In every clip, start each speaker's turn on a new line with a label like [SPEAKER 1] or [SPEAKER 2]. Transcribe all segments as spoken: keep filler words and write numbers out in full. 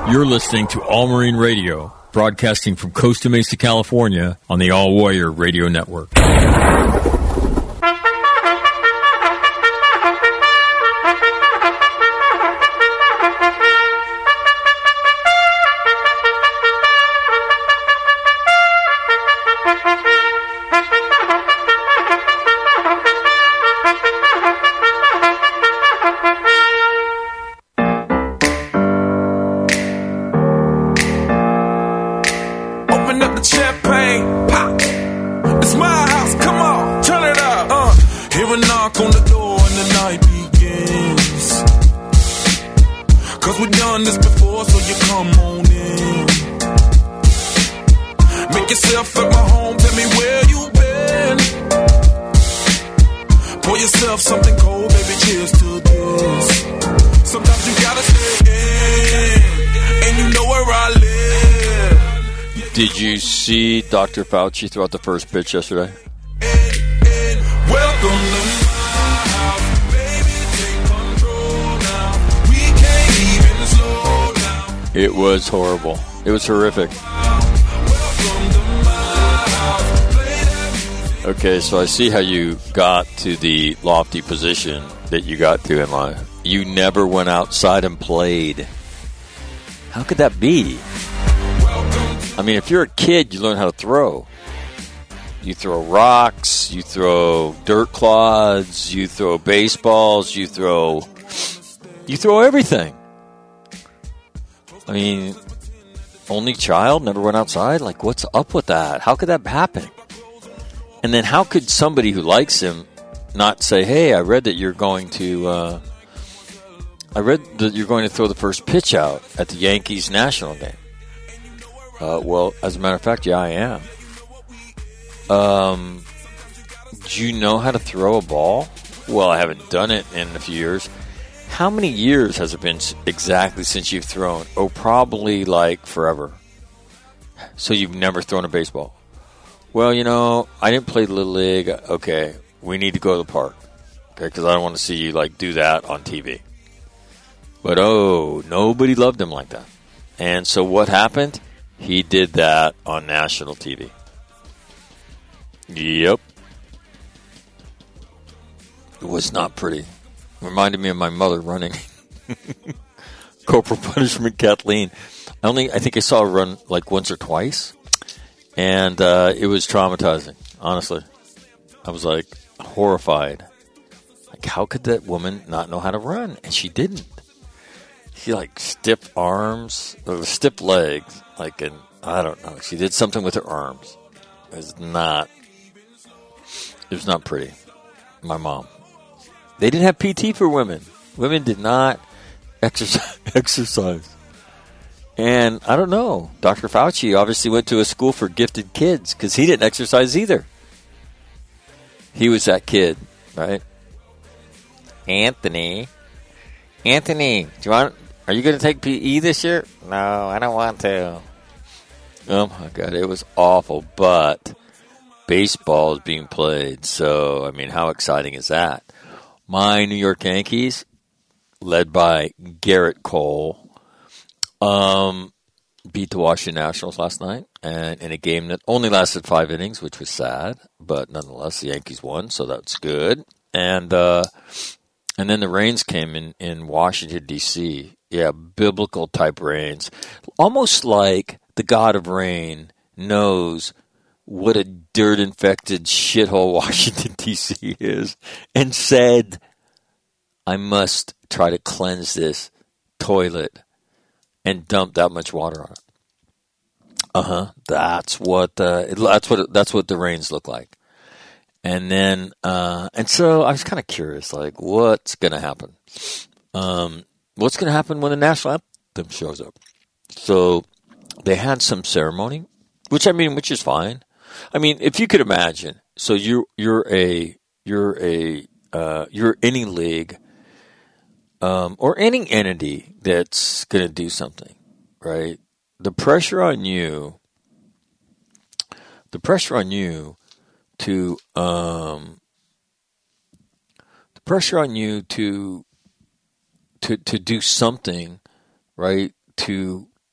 [SPEAKER 1] You're listening to All Marine Radio, broadcasting from Costa Mesa, California, on the All Warrior Radio Network.
[SPEAKER 2] Did you see Doctor Fauci throw out the first pitch yesterday? It was horrible. It was horrific. Okay, so I see how you got to the lofty position that you got to in life. You never went outside and played. How could that be? I mean, if you're a kid, you learn how to throw. You throw rocks, you throw dirt clods, you throw baseballs, you throw you throw everything. I mean, only child, never went outside? Like, what's up with that? How could that happen? And then how could somebody who likes him not say, hey, I read that you're going to uh, I read that you're going to throw the first pitch out at the Yankees national game. Uh, well, as a matter of fact, yeah, I am. Um, do you know how to throw a ball? Well, I haven't done it in a few years. How many years has it been exactly since you've thrown? Oh, probably like forever. So you've never thrown a baseball? Well, you know, I didn't play Little League. Okay, we need to go to the park. Okay, because I don't want to see you like do that on T V. But oh, nobody loved him like that. And so what happened? He did that on national T V. Yep. It was not pretty. Reminded me of my mother running. Corporal Punishment Kathleen. I only, I think I saw her run like once or twice. And uh, it was traumatizing, honestly. I was like horrified. Like, how could that woman not know how to run? And she didn't. She like stiff arms, or stiff legs. Like, and I don't know. She did something with her arms. It was not, it was not pretty. My mom. They didn't have P T for women. Women did not exercise. exercise. And I don't know. Doctor Fauci obviously went to a school for gifted kids because he didn't exercise either. He was that kid, right? Anthony. Anthony, do you want, are you going to take P E this year? No, I don't want to. Oh, my God. It was awful. But baseball is being played. So, I mean, how exciting is that? My New York Yankees, led by Garrett Cole, um, beat the Washington Nationals last night, and in a game that only lasted five innings, which was sad, but nonetheless, the Yankees won, so that's good. And uh, and then the rains came in, in Washington, D C Yeah, biblical-type rains. Almost like the God of Rain knows what a dirt-infected shithole Washington, D C is, and said, I must try to cleanse this toilet and dump that much water on it. Uh-huh. That's what uh, it, that's what it, that's what the rains look like. And then uh, and so I was kind of curious, like, what's going to happen? Um, what's going to happen when the national anthem shows up? So they had some ceremony, which I mean, which is fine. I mean, if you could imagine, so you you're a you're a uh, you're any league um, or any entity that's going to do something, right? The pressure on you, the pressure on you to um, the pressure on you to to to do something, right? To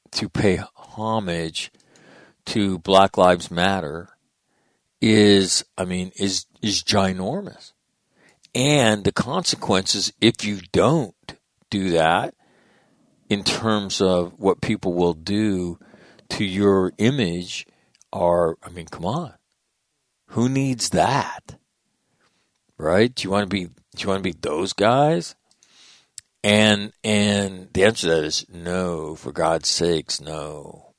[SPEAKER 2] to pay homage to Black Lives Matter is, I mean, is is ginormous. And the consequences, if you don't do that, in terms of what people will do to your image, are, I mean, come on. Who needs that? Right? Do you want to be, do you want to be those guys? And, and the answer to that is no, for God's sakes, no.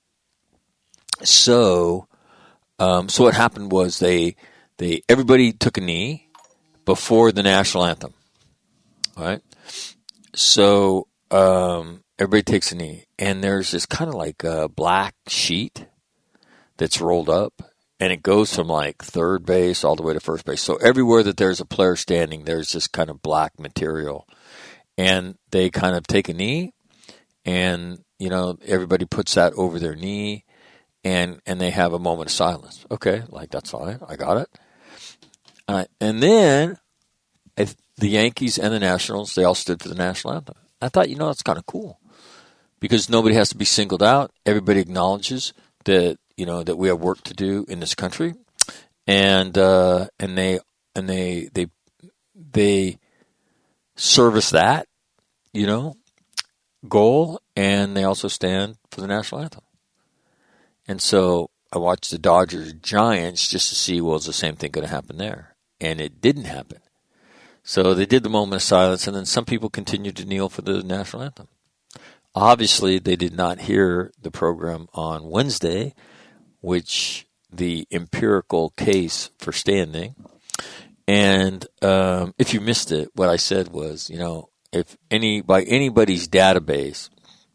[SPEAKER 2] So, um, so what happened was they, they, everybody took a knee before the national anthem. Right? So, um, everybody takes a knee, and there's this kind of like a black sheet that's rolled up, and it goes from like third base all the way to first base. So everywhere that there's a player standing, there's this kind of black material. And they kind of take a knee, and, you know, everybody puts that over their knee, and, and they have a moment of silence. Okay, like, that's fine. I got it. Uh, and then if the Yankees and the Nationals, they all stood for the national anthem. I thought, you know, that's kind of cool, because nobody has to be singled out. Everybody acknowledges that, you know, that we have work to do in this country, and uh, and they and they they they service that, you know, goal, and they also stand for the national anthem. And so I watched the Dodgers Giants just to see, well, is the same thing going to happen there? And it didn't happen. So they did the moment of silence, and then some people continued to kneel for the national anthem. Obviously, they did not hear the program on Wednesday, which the empirical case for standing. And um, if you missed it, what I said was, you know, if any by anybody's database,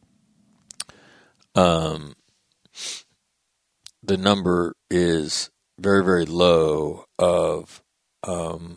[SPEAKER 2] um, the number is very, very low of um,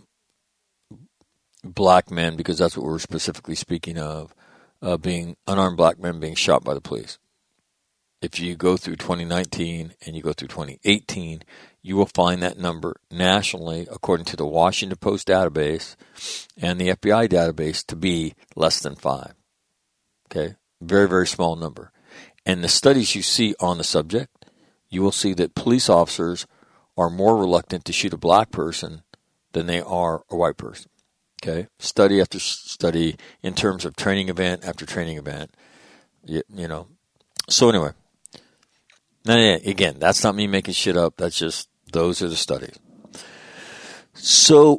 [SPEAKER 2] black men, because that's what we're specifically speaking of, uh, being unarmed black men being shot by the police. If you go through twenty nineteen and you go through twenty eighteen, you will find that number nationally, according to the Washington Post database and the F B I database, to be less than five. Okay? Very, very small number. And the studies you see on the subject, you will see that police officers are more reluctant to shoot a black person than they are a white person. Okay? Study after study, in terms of training event after training event. You, you know. So anyway. Now, yeah, again, that's not me making shit up. That's just, those are the studies. So,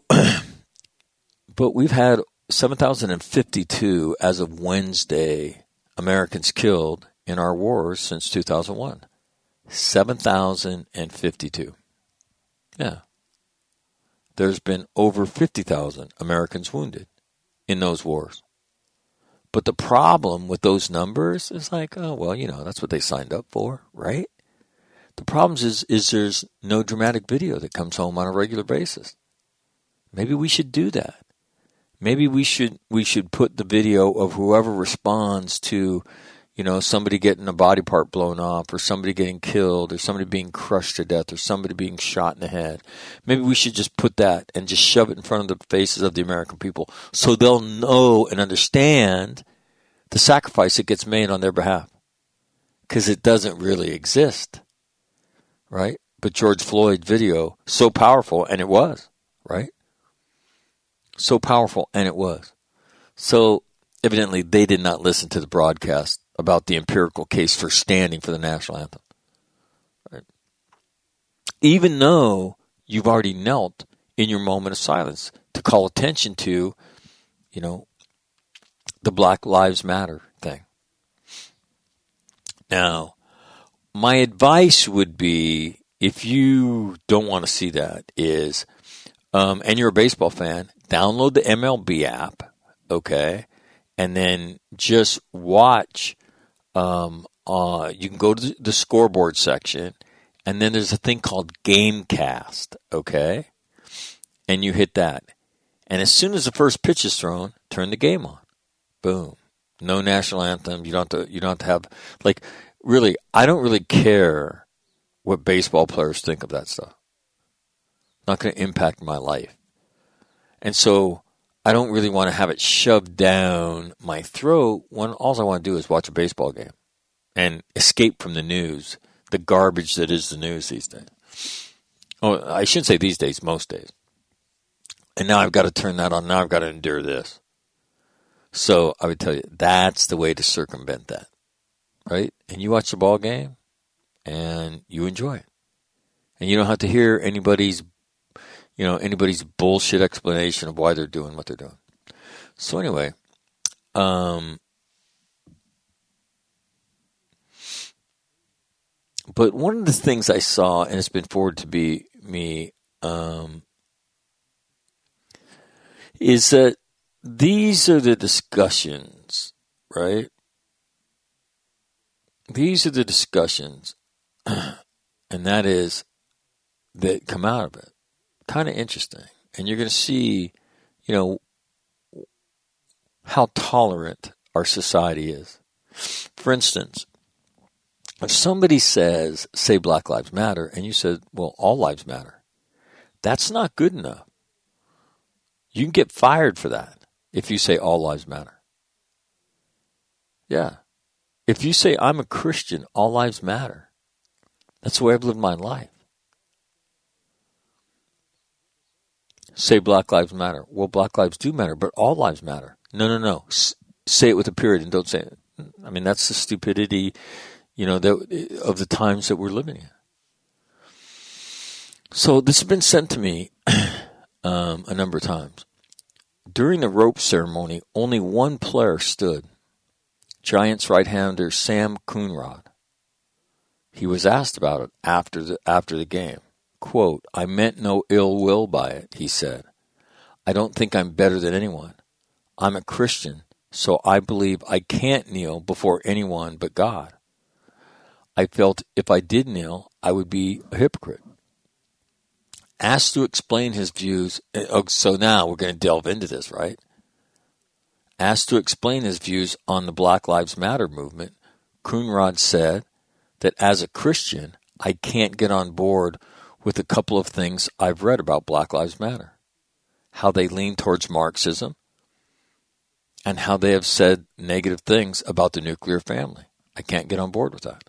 [SPEAKER 2] but we've had seven thousand fifty-two, as of Wednesday, Americans killed in our wars since two thousand one. seven thousand fifty-two. Yeah. There's been over fifty thousand Americans wounded in those wars. But the problem with those numbers is like, oh, well, you know, that's what they signed up for, right? The problem is, is there's no dramatic video that comes home on a regular basis. Maybe we should do that. Maybe we should we should put the video of whoever responds to, you know, somebody getting a body part blown off, or somebody getting killed, or somebody being crushed to death, or somebody being shot in the head. Maybe we should just put that and just shove it in front of the faces of the American people, so they'll know and understand the sacrifice that gets made on their behalf. Because it doesn't really exist, right? But George Floyd video, so powerful, and it was, right? So powerful, and it was. So evidently they did not listen to the broadcast about the empirical case for standing for the national anthem, right? Even though you've already knelt in your moment of silence to call attention to, you know, the Black Lives Matter thing. Now, my advice would be, if you don't want to see that, is, um, and you're a baseball fan, download the M L B app, okay, and then just watch. Um, uh, you can go to the scoreboard section, and then there's a thing called Gamecast, okay? And you hit that. And as soon as the first pitch is thrown, turn the game on. Boom. No national anthem. You don't have to, you don't have to have, like, really, I don't really care what baseball players think of that stuff. It's not going to impact my life. And so I don't really want to have it shoved down my throat when all I want to do is watch a baseball game. and escape from the news, the garbage that is the news these days. Oh, I shouldn't say these days, most days. And now I've got to turn that on. Now I've got to endure this. So I would tell you, that's the way to circumvent that, right? And you watch the ball game, and you enjoy it. And you don't have to hear anybody's, you know, anybody's bullshit explanation of why they're doing what they're doing. So anyway, um, but one of the things I saw, and it's been forwarded to be me, um, is that these are the discussions, right? These are the discussions, and that is, that come out of it. Kind of interesting. And you're going to see, you know, how tolerant our society is. For instance, if somebody says, say Black Lives Matter, and you said, well, all lives matter, that's not good enough. You can get fired for that if you say all lives matter. Yeah. If you say I'm a Christian, all lives matter. That's the way I've lived my life. Say Black Lives Matter. Well, Black lives do matter, but all lives matter. No, no, no. S- say it with a period and don't say it. I mean, that's the stupidity, you know, that, of the times that we're living in. So this has been sent to me um, a number of times. During the rope ceremony, only one player stood. Giants right-hander Sam Coonrod. He was asked about it after the after the game. Quote, I meant no ill will by it, he said. I don't think I'm better than anyone. I'm a Christian, so I believe I can't kneel before anyone but God. I felt if I did kneel, I would be a hypocrite. Asked to explain his views, so now we're going to delve into this, right? Asked to explain his views on the Black Lives Matter movement, Coonrod said that as a Christian, I can't get on board with a couple of things I've read about Black Lives Matter. How they lean towards Marxism, and how they have said negative things about the nuclear family. I can't get on board with that.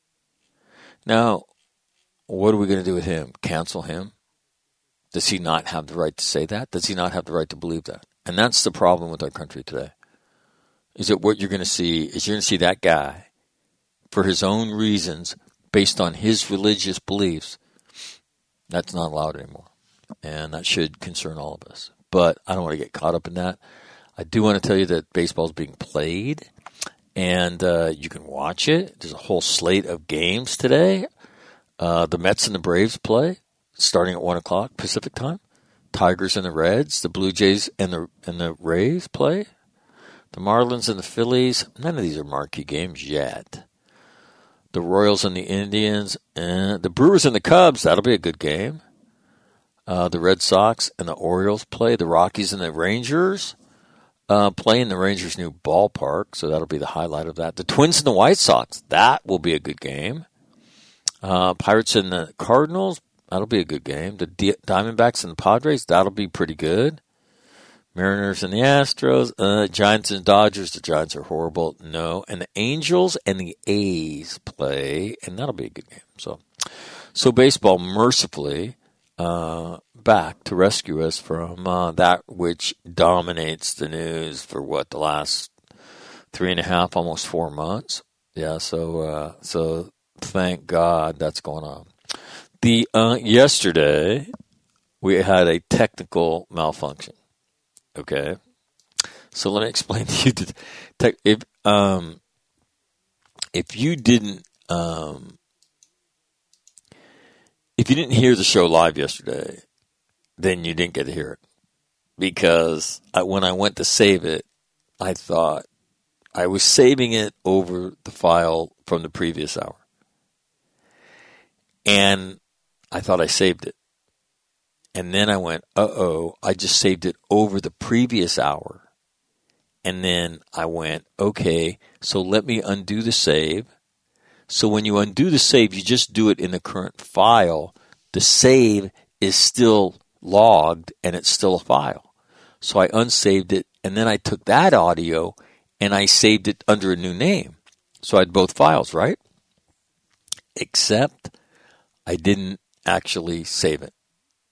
[SPEAKER 2] Now, what are we going to do with him? Cancel him? Does he not have the right to say that? Does he not have the right to believe that? And that's the problem with our country today. Is that what you're going to see is you're going to see that guy, for his own reasons, based on his religious beliefs, that's not allowed anymore. And that should concern all of us. But I don't want to get caught up in that. I do want to tell you that baseball is being played, and uh, you can watch it. There's a whole slate of games today. Uh, the Mets and the Braves play, starting at one o'clock Pacific time. Tigers and the Reds, the Blue Jays and the and the Rays play. The Marlins and the Phillies, none of these are marquee games yet. The Royals and the Indians, eh, the Brewers and the Cubs, that'll be a good game. Uh, the Red Sox and the Orioles play. The Rockies and the Rangers uh, play in the Rangers' new ballpark, so that'll be the highlight of that. The Twins and the White Sox, that will be a good game. Uh, Pirates and the Cardinals, that'll be a good game. The D- Diamondbacks and the Padres, that'll be pretty good. Mariners and the Astros, uh, Giants and Dodgers, the Giants are horrible, no. And the Angels and the A's play, and that'll be a good game. So, so baseball, mercifully, uh, back to rescue us from uh, that which dominates the news for what, the last three and a half, almost four months. Yeah, so uh, so thank God that's going on. The uh, yesterday we had a technical malfunction. Okay, so let me explain to you. The tech, if um, if you didn't um, if you didn't hear the show live yesterday, then you didn't get to hear it, because I, when I went to save it, I thought I was saving it over the file from the previous hour, and I thought I saved it. And then I went, uh-oh, I just saved it over the previous hour. And then I went, okay, so let me undo the save. So when you undo the save, you just do it in the current file. The save is still logged, and it's still a file. So I unsaved it, and then I took that audio, and I saved it under a new name. So I had both files, right? Except I didn't actually save it.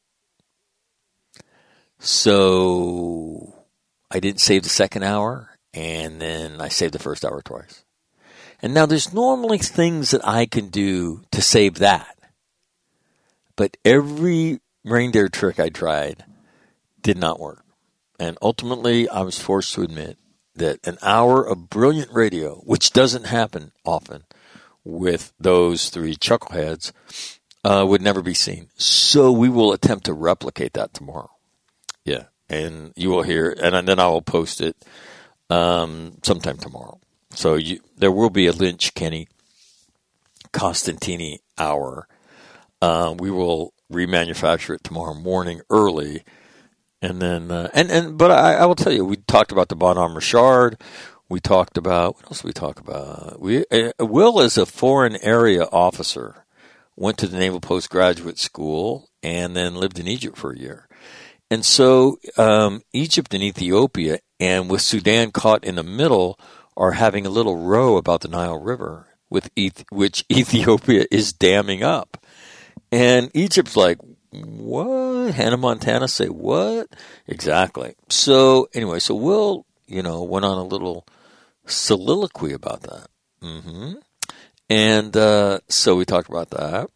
[SPEAKER 2] So I didn't save the second hour, and then I saved the first hour twice. And now there's normally things that I can do to save that. But every reindeer trick I tried did not work. And ultimately, I was forced to admit that an hour of brilliant radio, which doesn't happen often with those three chuckleheads, uh, would never be seen. So we will attempt to replicate that tomorrow. Yeah, and you will hear, and then I will post it um, sometime tomorrow. So you, there will be a Lynch, Kenny, Costantini hour. Uh, we will remanufacture it tomorrow morning early. And then, uh, and, and, but I, I will tell you, we talked about the Bonhomme Richard. We talked about, what else did we talk about? We, uh, Will is a foreign area officer, went to the Naval Postgraduate School, and then lived in Egypt for a year. And so, um, Egypt and Ethiopia, and with Sudan caught in the middle, are having a little row about the Nile River, with Eth- which Ethiopia is damming up. And Egypt's like, what? Hannah Montana say what? Exactly. So anyway, so Will, you know, went on a little soliloquy about that. Mm-hmm. And uh, so we talked about that.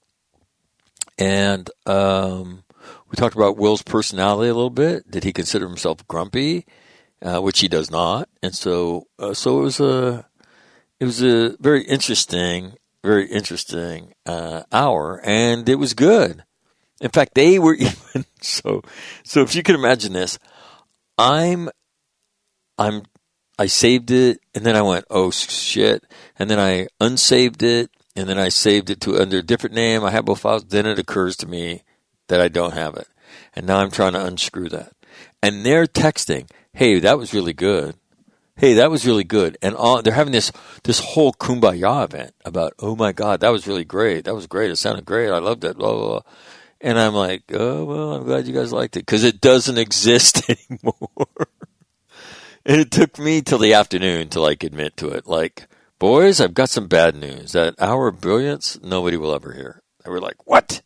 [SPEAKER 2] And um, we talked about Will's personality a little bit. Did he consider himself grumpy? Uh, which he does not. And so, uh, so it was a, it was a very interesting, very interesting uh, hour, and it was good. In fact, they were even so. So if you can imagine this, I'm, I'm, I saved it, and then I went, oh shit, and then I unsaved it, and then I saved it to under a different name. I have both files. Then it occurs to me that I don't have it, and now I'm trying to unscrew that. And they're texting, hey, that was really good. Hey, that was really good. And all, they're having this this whole kumbaya event about, oh, my God, that was really great. That was great. It sounded great. I loved it. Blah, blah, blah. And I'm like, oh, well, I'm glad you guys liked it because it doesn't exist anymore. And it took me till the afternoon to, like, admit to it. Like, boys, I've got some bad news. That hour of brilliance, nobody will ever hear. And we're like, what?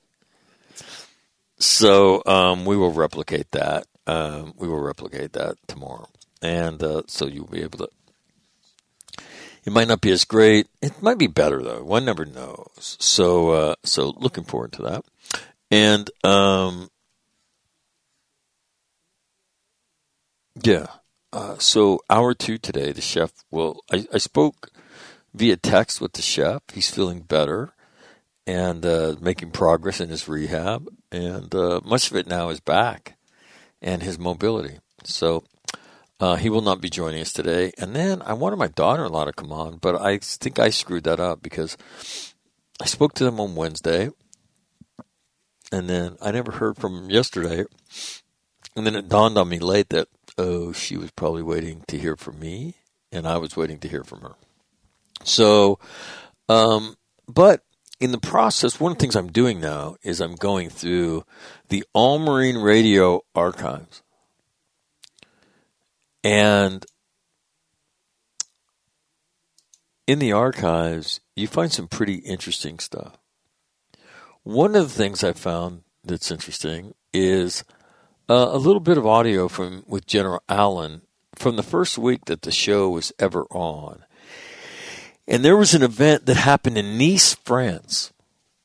[SPEAKER 2] So um, we will replicate that. Um, we will replicate that tomorrow. And uh, so you'll be able to. It might not be as great. It might be better, though. One never knows. So uh, so looking forward to that. And, um, yeah. Uh, so hour two today, the chef will. I, I spoke via text with the chef. He's feeling better and uh, making progress in his rehab. And uh, much of it now is back and his mobility. So uh, he will not be joining us today. And then I wanted my daughter-in-law to come on, but I think I screwed that up because I spoke to them on Wednesday, and then I never heard from them yesterday. And then it dawned on me late that, oh, she was probably waiting to hear from me, and I was waiting to hear from her. So, um, but in the process, one of the things I'm doing now is I'm going through the All Marine Radio archives. And in the archives, you find some pretty interesting stuff. One of the things I found that's interesting is uh, a little bit of audio from with General Allen from the first week that the show was ever on. And there was an event that happened in Nice, France,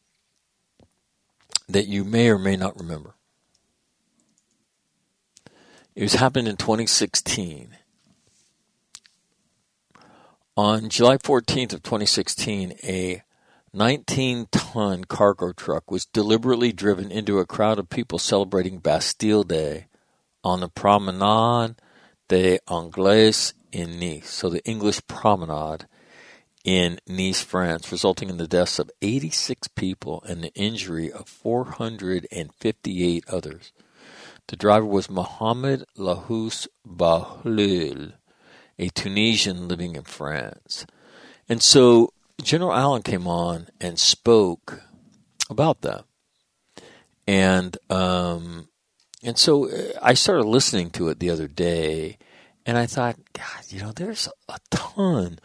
[SPEAKER 2] that you may or may not remember. It was happened in twenty sixteen. On July fourteenth of twenty sixteen, a nineteen-ton cargo truck was deliberately driven into a crowd of people celebrating Bastille Day on the Promenade des Anglais in Nice. So the English Promenade in Nice, France, resulting in the deaths of eighty-six people and the injury of four hundred fifty-eight others. The driver was Mohamed Lahous Bahlul, a Tunisian living in France. And so General Allen came on and spoke about that. And um, and so I started listening to it the other day, and I thought, God, you know, there's a ton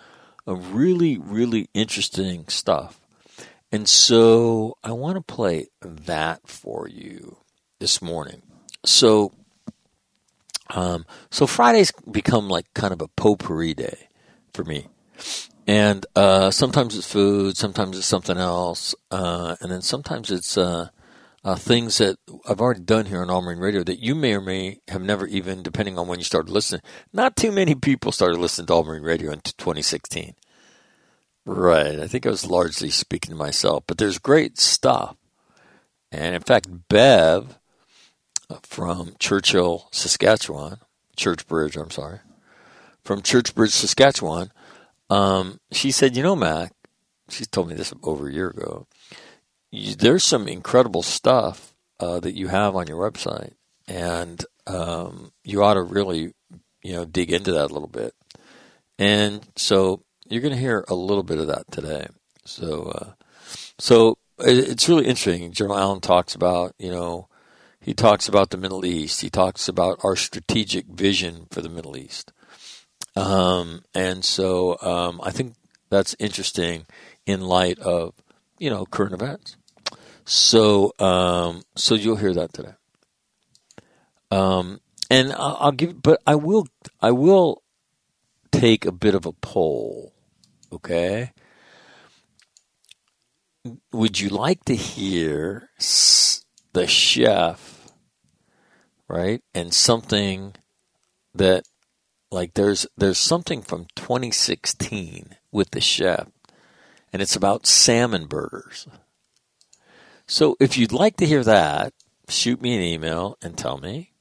[SPEAKER 2] a really, really interesting stuff. And so I want to play that for you this morning. So, um, so Fridays become like kind of a potpourri day for me. And uh, sometimes it's food, sometimes it's something else, uh, and then sometimes it's uh, uh, things that I've already done here on All Marine Radio that you may or may have never even, depending on when you started listening. Not too many people started listening to All Marine Radio in twenty sixteen. Right. I think I was largely speaking to myself, but there's great stuff. And in fact, Bev from Churchill, Saskatchewan, Churchbridge, I'm sorry, from Churchbridge, Saskatchewan, um, she said, you know, Mac, she's told me this over a year ago, you, there's some incredible stuff uh, that you have on your website, and um, you ought to really, you know, dig into that a little bit. And so you're going to hear a little bit of that today. So, uh, so it's really interesting. General Allen talks about, you know, he talks about the Middle East. He talks about our strategic vision for the Middle East. Um, and so um, I think that's interesting in light of, you know, current events. So, um, so you'll hear that today. Um, and I'll, I'll give, but I will, I will take a bit of a poll. Okay. Would you like to hear the chef, right? And something that, like, there's there's something from twenty sixteen with the chef, and it's about salmon burgers. So if you'd like to hear that, shoot me an email and tell me.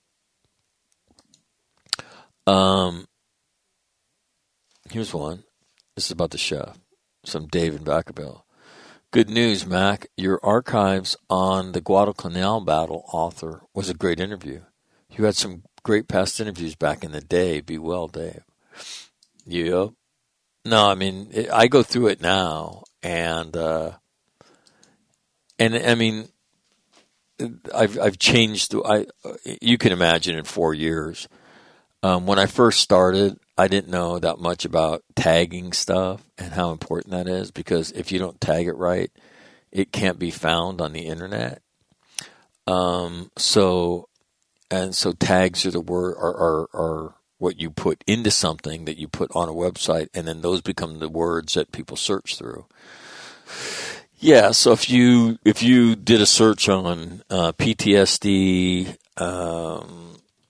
[SPEAKER 2] Um, here's one. This is about the chef. Some Dave in Vacaville. Good news, Mac. Your archives on the Guadalcanal battle author was a great interview. You had some great past interviews back in the day. Be well, Dave. Yep. No, I mean, it, I go through it now, and uh, and I mean, I've I've changed. I you can imagine in four years. Um, when I first started, I didn't know that much about tagging stuff and how important that is, because if you don't tag it right, it can't be found on the internet. Um, so, and so tags are the word are, are are what you put into something that you put on a website, and then those become the words that people search through. Yeah. So if you if you did a search on uh, P T S D. Um,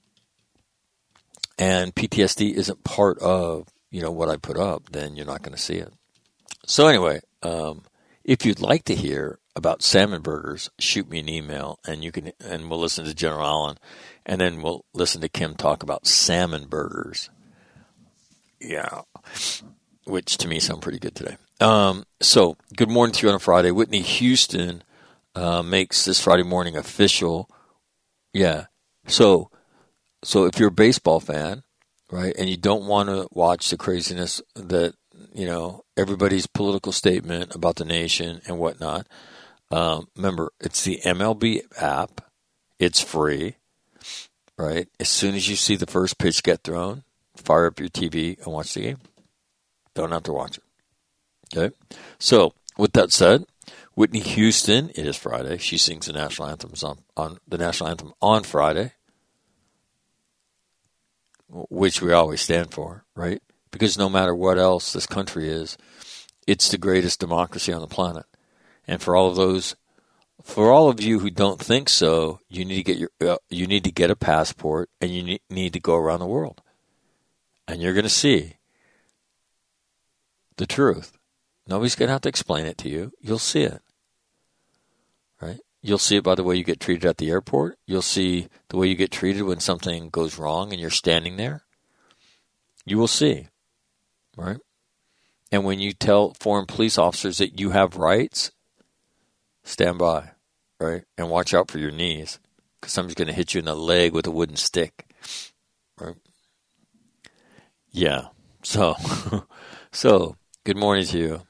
[SPEAKER 2] And P T S D isn't part of, you know, what I put up, then you're not going to see it. So anyway, um, if you'd like to hear about salmon burgers, shoot me an email, and you can, and we'll listen to General Allen, and then we'll listen to Kim talk about salmon burgers. Yeah, which to me sound pretty good today. Um, so good morning to you on a Friday. Whitney Houston uh, makes this Friday morning official. Yeah, so. So if you're a baseball fan, right, and you don't want to watch the craziness that, you know, everybody's political statement about the nation and whatnot, um, remember, it's the M L B app. It's free, right? As soon as you see the first pitch get thrown, fire up your T V and watch the game. Don't have to watch it. Okay? So with that said, Whitney Houston, it is Friday. She sings the national anthems on, on the national anthem on Friday, which we always stand for, right? Because no matter what else this country is, it's the greatest democracy on the planet. And for all of those, for all of you who don't think so, you need to get your, uh, you need to get a passport, and you need, need to go around the world, and you're going to see the truth. Nobody's going to have to explain it to you. You'll see it, right? You'll see it by the way you get treated at the airport. You'll see the way you get treated when something goes wrong and you're standing there. You will see, right? And when you tell foreign police officers that you have rights, stand by, right? And watch out for your knees, because somebody's going to hit you in the leg with a wooden stick, right? Yeah. So, so good morning to you.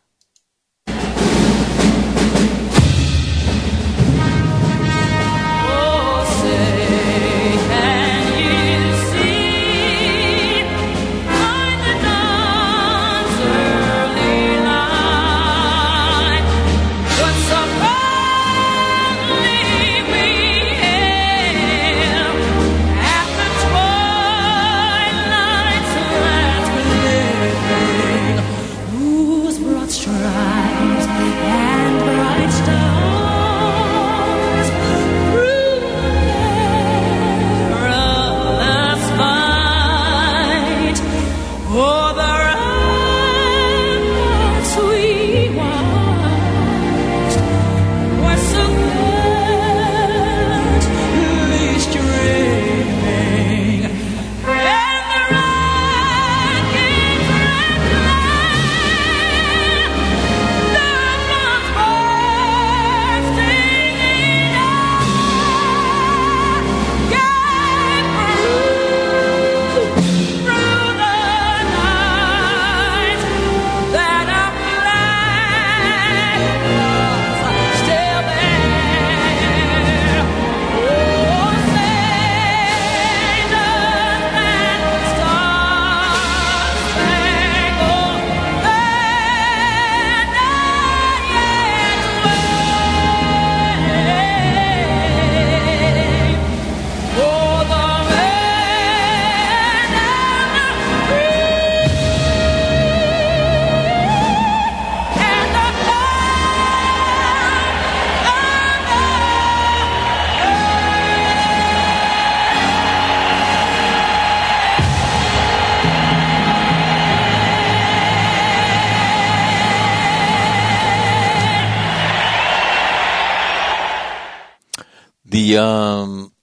[SPEAKER 2] The um,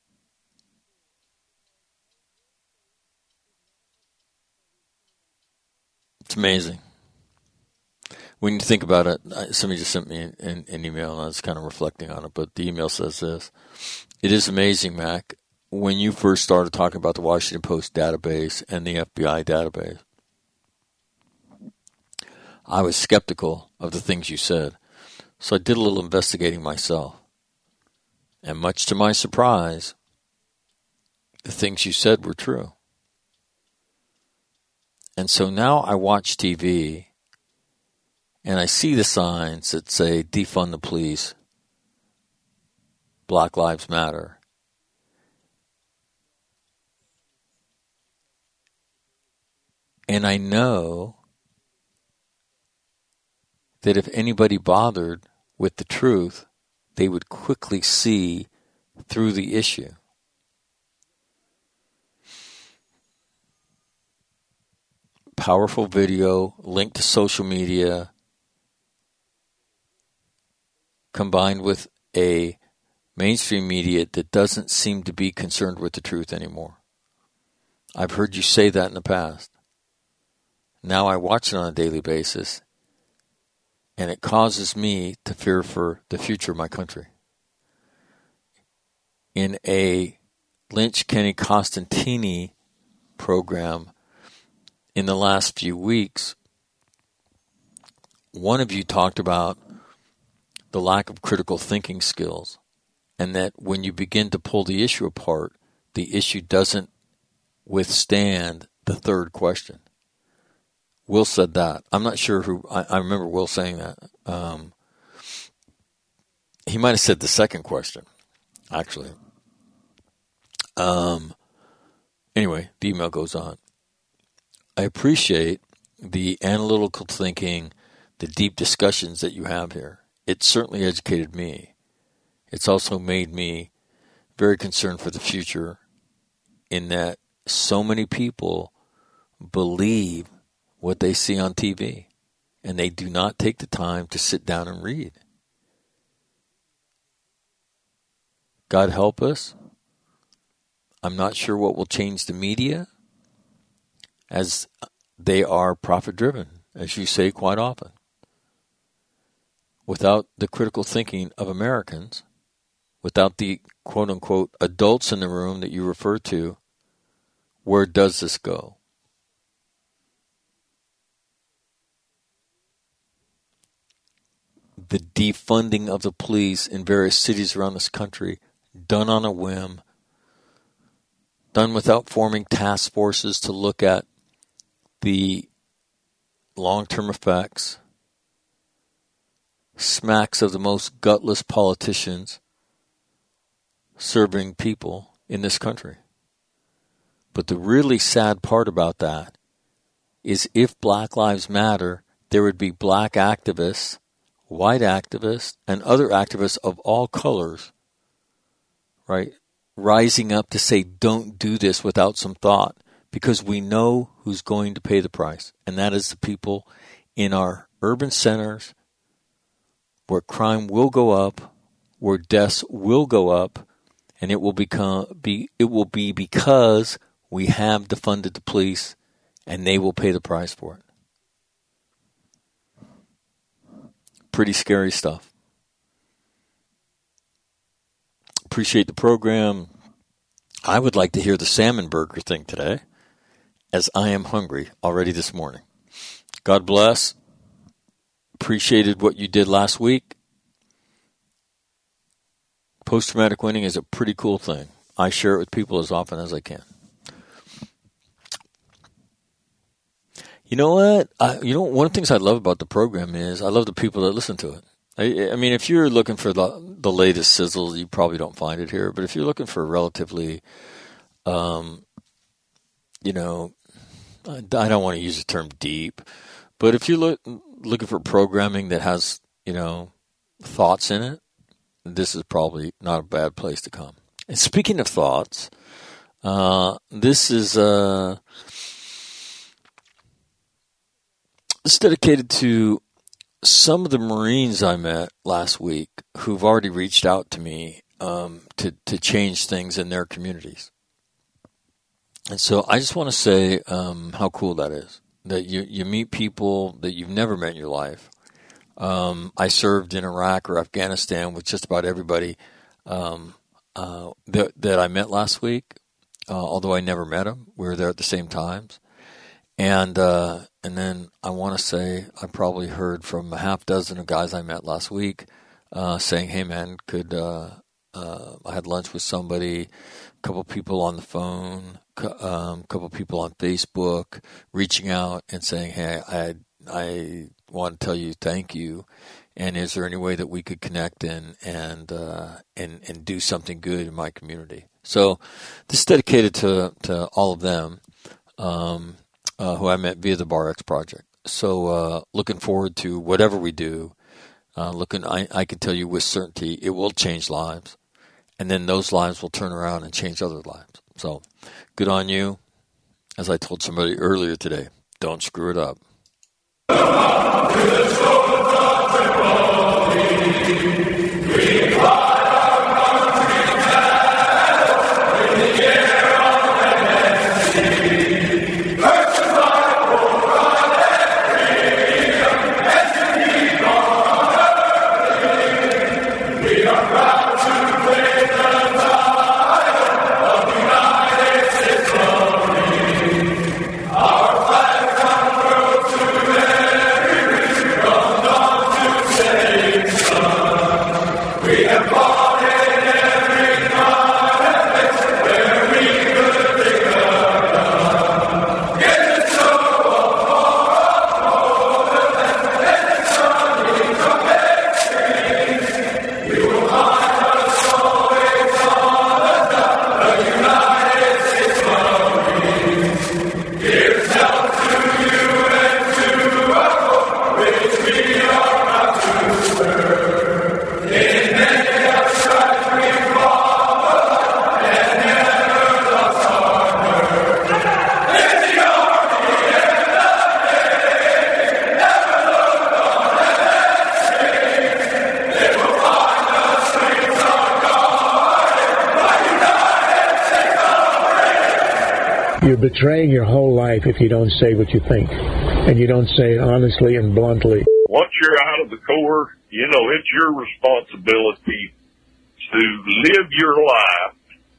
[SPEAKER 2] it's amazing when you think about it. Somebody just sent me an, an email, and I was kind of reflecting on it. But the email says this: "It is amazing, Mac, when you first started talking about the Washington Post database and the F B I database. I was skeptical of the things you said, so I did a little investigating myself. And much to my surprise, the things you said were true. And so now I watch T V, and I see the signs that say, defund the police, Black Lives Matter. And I know that if anybody bothered with the truth, they would quickly see through the issue. Powerful video, linked to social media, combined with a mainstream media that doesn't seem to be concerned with the truth anymore. I've heard you say that in the past. Now I watch it on a daily basis, and it causes me to fear for the future of my country. In a Lynch Kenny Costantini program in the last few weeks, one of you talked about the lack of critical thinking skills, and that when you begin to pull the issue apart, the issue doesn't withstand the third question. Will said that. I'm not sure who. I, I remember Will saying that. Um, he might have said the second question, actually. Um. Anyway, the email goes on. I appreciate the analytical thinking, the deep discussions that you have here. It certainly educated me. It's also made me very concerned for the future, in that so many people believe what they see on T V, and they do not take the time to sit down and read. God help us. I'm not sure what will change the media, as they are profit-driven, as you say quite often. Without the critical thinking of Americans, without the quote-unquote adults in the room that you refer to, where does this go? The defunding of the police in various cities around this country, done on a whim, done without forming task forces to look at the long-term effects, smacks of the most gutless politicians serving people in this country. But the really sad part about that is, if Black Lives Matter, there would be black activists, white activists, and other activists of all colors, right, rising up to say, don't do this without some thought, because we know who's going to pay the price, and that is the people in our urban centers, where crime will go up, where deaths will go up, and it will become be it will be because we have defunded the police, and they will pay the price for it. Pretty scary stuff. Appreciate the program. I would like to hear the salmon burger thing today, as I am hungry already this morning. God bless. Appreciated what you did last week. Post-traumatic winning is a pretty cool thing. I share it with people as often as I can. You know what? I, you know, one of the things I love about the program is I love the people that listen to it. I, I mean, if you're looking for the, the latest sizzle, you probably don't find it here. But if you're looking for relatively, um, you know, I, I don't want to use the term deep, but if you're look, looking for programming that has, you know, thoughts in it, this is probably not a bad place to come. And speaking of thoughts, uh, this is uh, this is dedicated to some of the Marines I met last week who've already reached out to me um, to to change things in their communities. And so I just want to say um, how cool that is, that you, you meet people that you've never met in your life. Um, I served in Iraq or Afghanistan with just about everybody um, uh, that, that I met last week, uh, although I never met them. We were there at the same times. And uh, and then I want to say I probably heard from a half dozen of guys I met last week uh, saying, hey, man, could uh, uh, I had lunch with somebody, a couple people on the phone, a um, couple people on Facebook, reaching out and saying, hey, I I want to tell you thank you, and is there any way that we could connect and and uh, and and do something good in my community? So this is dedicated to to all of them. Um, Uh, who I met via the BarX project. So uh, looking forward to whatever we do. Uh, looking, I, I can tell you with certainty it will change lives, and then those lives will turn around and change other lives. So good on you. As I told somebody earlier today, don't screw it up.
[SPEAKER 3] You're betraying your whole life if you don't say what you think, and you don't say it honestly and bluntly.
[SPEAKER 4] Once you're out of the Corps, you know, it's your responsibility to live your life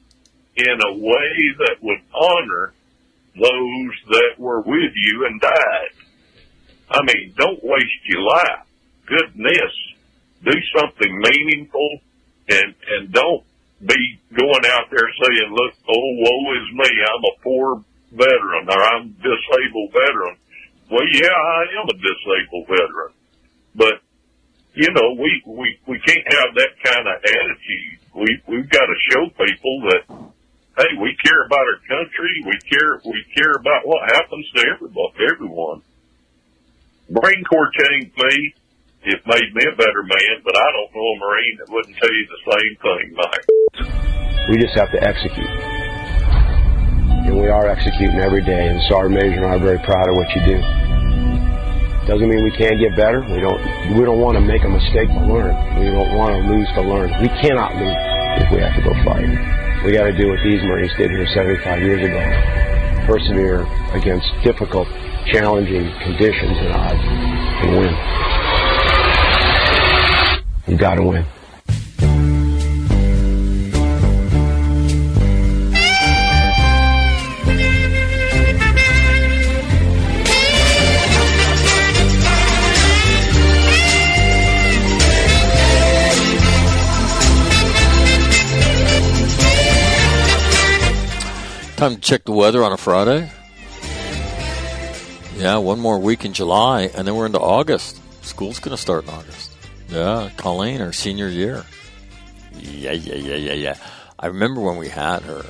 [SPEAKER 4] in a way that would honor those that were with you and died. I mean, don't waste your life. Goodness, do something meaningful, and, and don't be going out there saying, look, oh, woe is me, I'm a poor veteran, or I'm a disabled veteran. Well, yeah, I am a disabled veteran. But, you know, we, we, we can't have that kind of attitude. We, we've got to show people that, hey, we care about our country, we care, we care about what happens to everybody, everyone. Marine Corps changed me. It made me a better man, but I don't know a Marine that wouldn't tell you the same thing, Mike.
[SPEAKER 5] We just have to execute. And we are executing every day, and Sergeant Major and I are very proud of what you do. Doesn't mean we can't get better. We don't we don't want to make a mistake to learn. We don't want to lose to learn. We cannot lose if we have to go fight. We got to do what these Marines did here seventy-five years ago. Persevere against difficult, challenging conditions and odds and win. You got to win.
[SPEAKER 2] Time to check the weather on a Friday. Yeah, one more week in July, and then we're into August. School's going to start in August. Yeah, Colleen, her senior year. Yeah, yeah, yeah, yeah, yeah. I remember when we had her,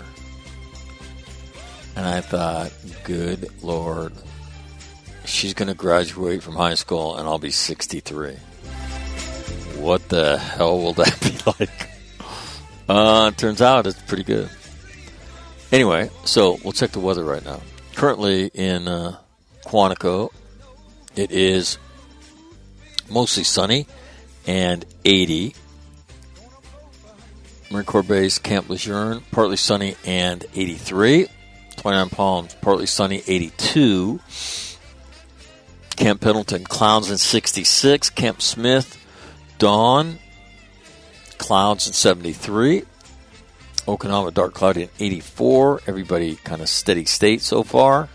[SPEAKER 2] and I thought, good Lord, she's going to graduate from high school, and I'll be sixty-three. What the hell will that be like? Uh, turns out it's pretty good. Anyway, so we'll check the weather right now. Currently in uh, Quantico, it is mostly sunny and eighty. Marine Corps Base, Camp Lejeune, partly sunny and eighty-three. twenty-nine Palms, partly sunny, eighty-two. Camp Pendleton, clouds and sixty-six. Camp Smith, dawn, clouds and seventy-three. Okinawa, dark cloudy and eighty-four. Everybody kind of steady state so far.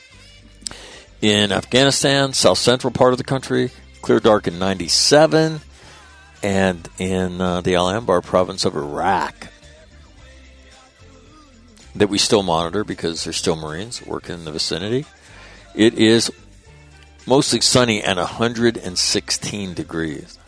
[SPEAKER 2] In Afghanistan, south central part of the country, clear dark and ninety-seven. And in uh, the Al-Anbar province of Iraq, that we still monitor because there's still Marines working in the vicinity, it is mostly sunny and one hundred sixteen degrees.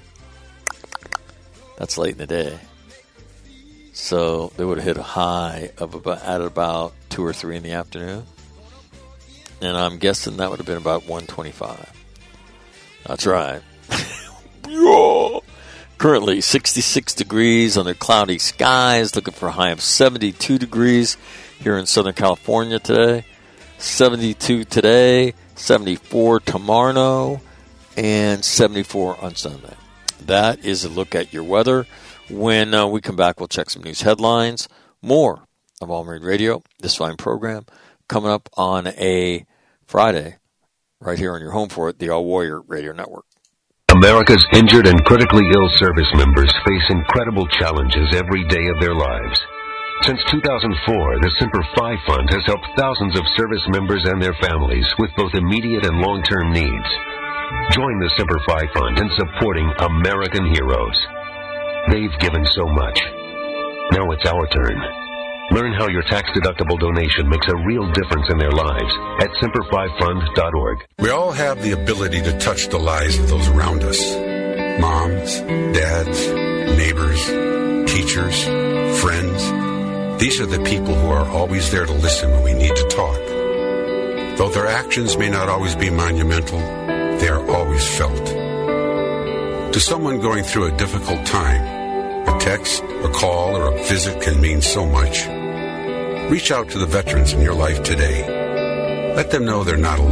[SPEAKER 2] That's late in the day. So they would have hit a high of about at about two or three in the afternoon. And I'm guessing that would have been about one twenty-five. That's right. Yeah. Currently sixty-six degrees under cloudy skies. Looking for a high of seventy-two degrees here in Southern California today. seventy-two today, seventy-four tomorrow, and seventy-four on Sunday. That is a look at your weather. When uh, we come back, we'll check some news headlines. More of All Marine Radio, this fine program, coming up on a Friday right here on your home for it, the All Warrior Radio Network.
[SPEAKER 6] America's injured and critically ill service members face incredible challenges every day of their lives. Since two thousand four, the Semper Fi Fund has helped thousands of service members and their families with both immediate and long-term needs. Join the Semper Fi Fund in supporting American heroes. They've given so much. Now it's our turn. Learn how your tax-deductible donation makes a real difference in their lives at semper fi fund dot org.
[SPEAKER 7] We all have the ability to touch the lives of those around us. Moms, dads, neighbors, teachers, friends. These are the people who are always there to listen when we need to talk. Though their actions may not always be monumental, they are always felt. To someone going through a difficult time, a text, a call, or a visit can mean so much. Reach out to the veterans in your life today. Let them know they're not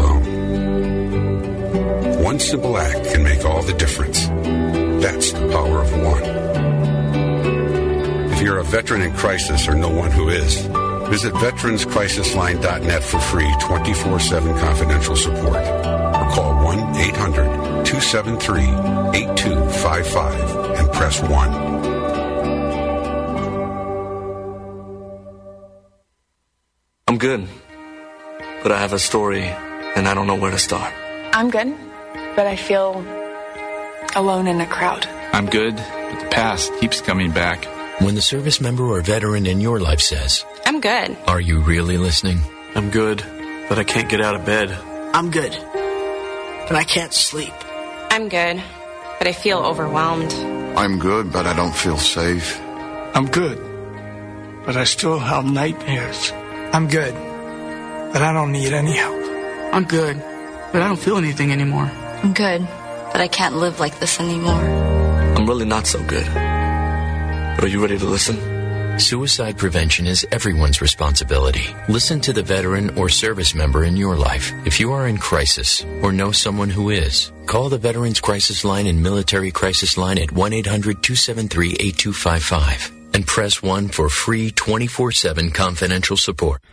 [SPEAKER 7] alone. One simple act can make all the difference. That's the power of one. If you're a veteran in crisis or know one who is, visit veterans crisis line dot net for free twenty-four seven confidential support. Or call one eight hundred two seven three eight two five five and press one.
[SPEAKER 8] I'm good, but I have a story, and I don't know where to start.
[SPEAKER 9] I'm good, but I feel alone in a crowd.
[SPEAKER 10] I'm good, but the past keeps coming back.
[SPEAKER 11] When the service member or veteran in your life says,
[SPEAKER 9] I'm good.
[SPEAKER 11] Are you really listening?
[SPEAKER 8] I'm good, but I can't get out of bed.
[SPEAKER 12] I'm good, but I can't sleep.
[SPEAKER 9] I'm good, but I feel overwhelmed.
[SPEAKER 13] I'm good, but I don't feel safe.
[SPEAKER 14] I'm good, but I still have nightmares. I'm good, but I don't need any help.
[SPEAKER 15] I'm good, but I don't feel anything anymore.
[SPEAKER 16] I'm good, but I can't live like this anymore.
[SPEAKER 8] I'm really not so good. But are you ready to listen?
[SPEAKER 11] Suicide prevention is everyone's responsibility. Listen to the veteran or service member in your life. If you are in crisis or know someone who is, call the Veterans Crisis Line and Military Crisis Line at one eight hundred two seven three eight two five five. And press one for free twenty-four seven confidential support.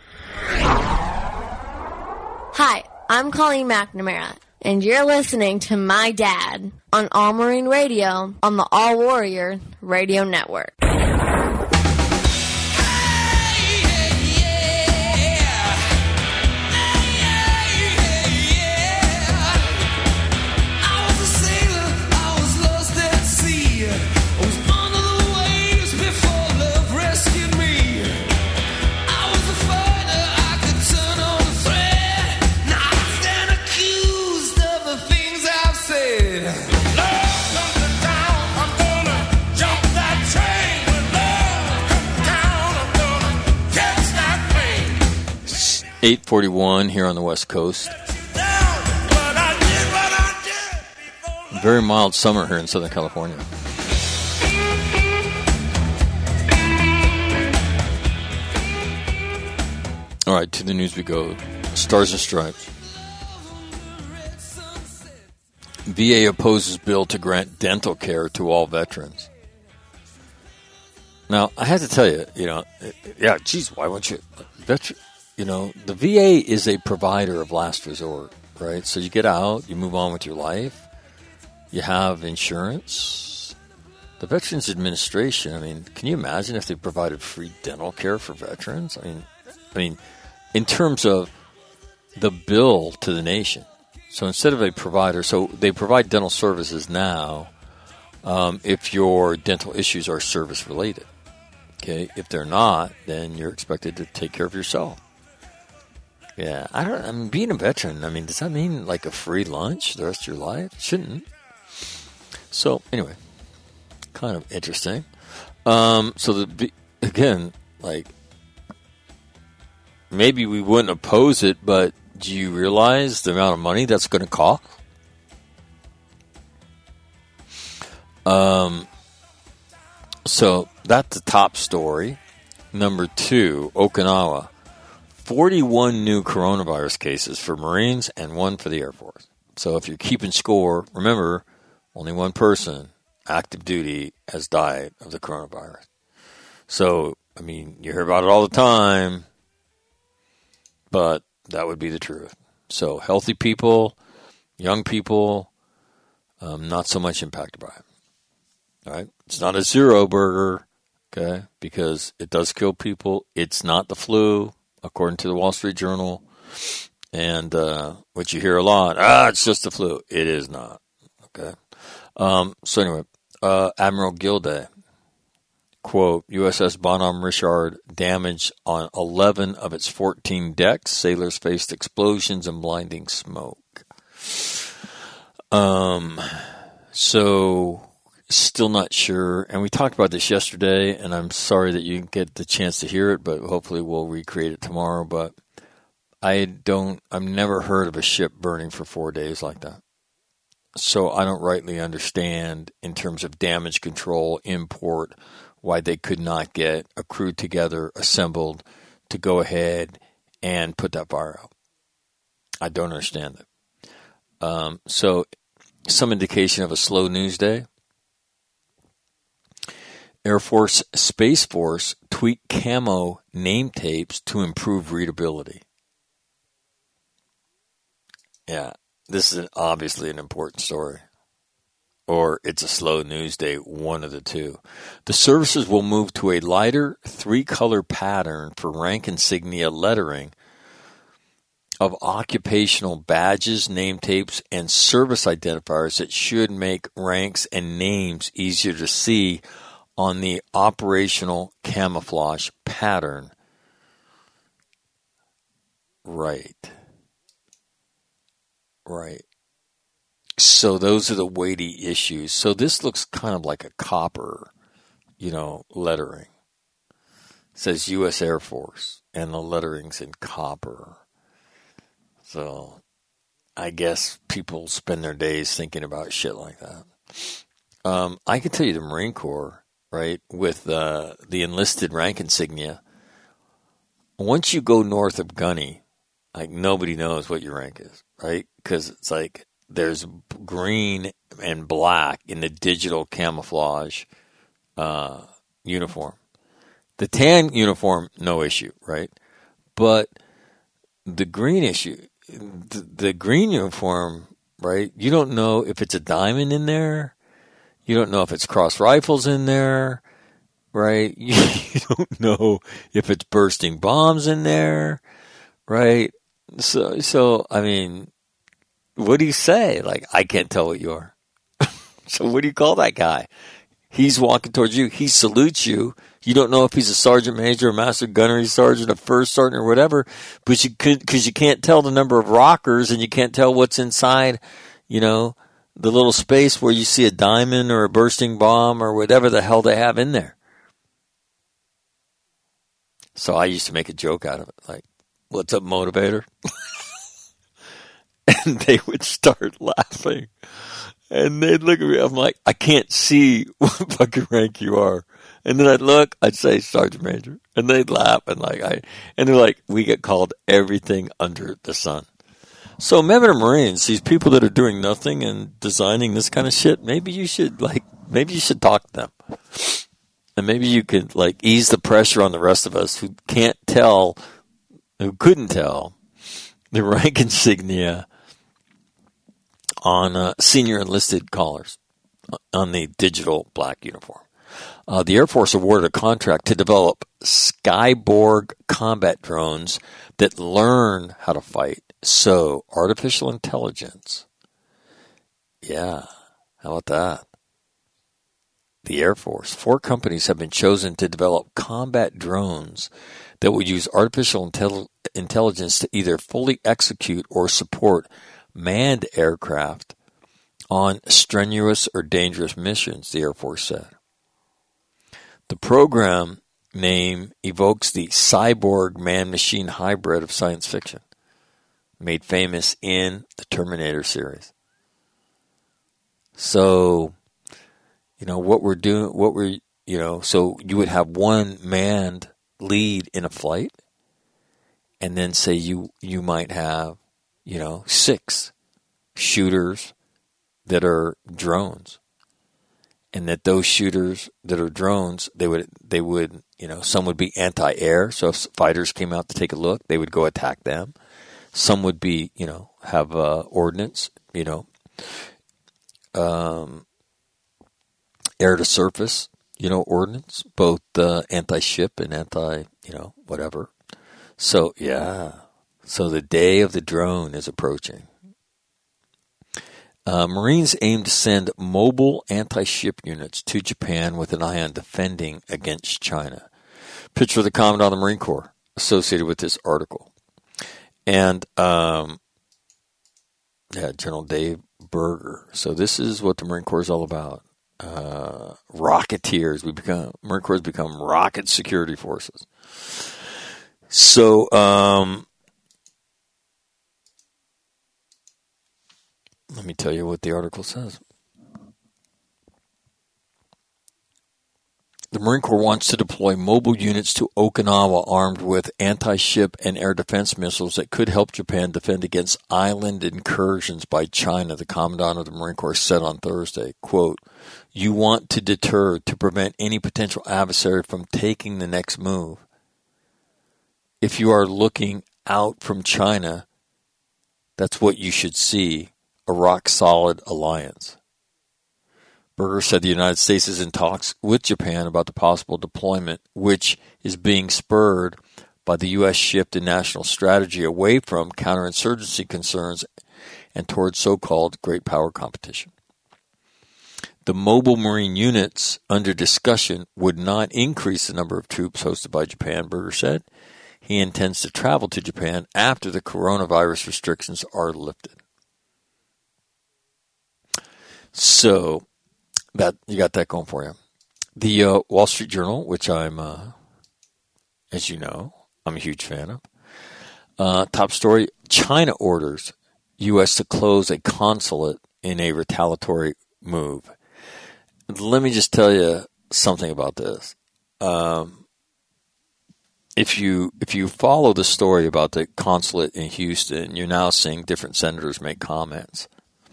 [SPEAKER 17] Hi, I'm Colleen McNamara, and you're listening to my dad on All Marine Radio on the All Warrior Radio Network.
[SPEAKER 2] eight forty-one here on the West Coast. Very mild summer here in Southern California. All right, to the news we go. Stars and Stripes. V A opposes bill to grant dental care to all veterans. Now, I have to tell you, you know, yeah, geez, why won't you? Veteran, you know, the V A is a provider of last resort, right? So you get out, you move on with your life, you have insurance. The Veterans Administration, I mean, can you imagine if they provided free dental care for veterans? I mean, I mean, in terms of the bill to the nation. So instead of a provider, so they provide dental services now um, if your dental issues are service related. Okay, if they're not, then you're expected to take care of yourself. Yeah, I don't. I mean, being a veteran, I mean, does that mean like a free lunch the rest of your life? It shouldn't. So anyway, kind of interesting. Um, so the again, like maybe we wouldn't oppose it, but do you realize the amount of money that's going to cost? Um. So that's the top story. Number two, Okinawa. forty-one new coronavirus cases for Marines and one for the Air Force. So if you're keeping score, remember, only one person, active duty, has died of the coronavirus. So, I mean, you hear about it all the time, but that would be the truth. So healthy people, young people, um, not so much impacted by it. All right, it's not a zero burger, okay, because it does kill people. It's not the flu, according to the Wall Street Journal, and uh, which you hear a lot. Ah, it's just the flu. It is not, okay. Um, so anyway, uh, Admiral Gilday, quote, U S S Bonhomme Richard damaged on eleven of its fourteen decks. Sailors faced explosions and blinding smoke. Um, so... Still not sure, and we talked about this yesterday, and I'm sorry that you didn't get the chance to hear it, but hopefully we'll recreate it tomorrow. But I don't, I've never heard of a ship burning for four days like that. So I don't rightly understand in terms of damage control, import, why they could not get a crew together, assembled to go ahead and put that fire out. I don't understand it. Um, so some indication of a slow news day. Air Force Space Force tweak camo name tapes to improve readability. Yeah, this is obviously an important story. Or it's a slow news day, one of the two. The services will move to a lighter three-color pattern for rank insignia lettering of occupational badges, name tapes, and service identifiers that should make ranks and names easier to see on the operational camouflage pattern. Right. Right. So those are the weighty issues. So this looks kind of like a copper, you know, lettering. It says U S Air Force, and the lettering's in copper. So I guess people spend their days thinking about shit like that. Um, I can tell you the Marine Corps, right, with uh, the enlisted rank insignia, once you go north of Gunny, like nobody knows what your rank is, right? Because it's like there's green and black in the digital camouflage uh, uniform. The tan uniform, no issue, right? But the green issue, the, the green uniform, right, you don't know if it's a diamond in there. You don't know if it's cross rifles in there, right? You, you don't know if it's bursting bombs in there, right? So, so I mean, what do you say? Like, I can't tell what you are. So what do you call that guy? He's walking towards you. He salutes you. You don't know if he's a sergeant major, a master gunnery sergeant, a first sergeant, or whatever, but you could, because you can't tell the number of rockers and you can't tell what's inside, you know, the little space where you see a diamond or a bursting bomb or whatever the hell they have in there. So I used to make a joke out of it, like, what's up, motivator? And they would start laughing. And they'd look at me, I'm like, I can't see what fucking rank you are. And then I'd look, I'd say sergeant major. And they'd laugh, and like I and they're like, we get called everything under the sun. So men and Marines, these people that are doing nothing and designing this kind of shit, maybe you should like maybe you should talk to them and maybe you could like ease the pressure on the rest of us who can't tell, who couldn't tell the rank insignia on uh, senior enlisted collars on the digital black uniform. Uh, the Air Force awarded a contract to develop Skyborg combat drones that learn how to fight. So, artificial intelligence. Yeah, how about that? The Air Force. Four companies have been chosen to develop combat drones that will use artificial intel- intelligence to either fully execute or support manned aircraft on strenuous or dangerous missions, the Air Force said. The program name evokes the cyborg man-machine hybrid of science fiction, made famous in the Terminator series. So, you know, what we're doing, what we're, you know, so you would have one manned lead in a flight, and then say you, you might have, you know, six shooters that are drones. And that those shooters that are drones, they would, they would, you know, some would be anti-air. So if fighters came out to take a look, they would go attack them. Some would be, you know, have uh, ordnance, you know, um, air to surface, you know, ordnance, both uh, anti-ship and anti, you know, whatever. So, yeah. So the day of the drone is approaching. Uh, Marines aim to send mobile anti-ship units to Japan with an eye on defending against China. Picture of the Commandant of the Marine Corps associated with this article. And, um, yeah, General Dave Berger. So this is what the Marine Corps is all about. Uh, rocketeers. We become, Marine Corps has become rocket security forces. So, um, let me tell you what the article says. The Marine Corps wants to deploy mobile units to Okinawa armed with anti-ship and air defense missiles that could help Japan defend against island incursions by China, the Commandant of the Marine Corps said on Thursday. Quote, "You want to deter, to prevent any potential adversary from taking the next move. If you are looking out from China, that's what you should see. A rock-solid alliance." Berger said the United States is in talks with Japan about the possible deployment, which is being spurred by the U S shift in national strategy away from counterinsurgency concerns and towards so-called great power competition. The mobile Marine units under discussion would not increase the number of troops hosted by Japan, Berger said. He intends to travel to Japan after the coronavirus restrictions are lifted. So, that you got that going for you. The uh, Wall Street Journal, which I'm, uh, as you know, I'm a huge fan of. Uh, top story, China orders U S to close a consulate in a retaliatory move. Let me just tell you something about this. Um, if you if you follow the story about the consulate in Houston, you're now seeing different senators make comments.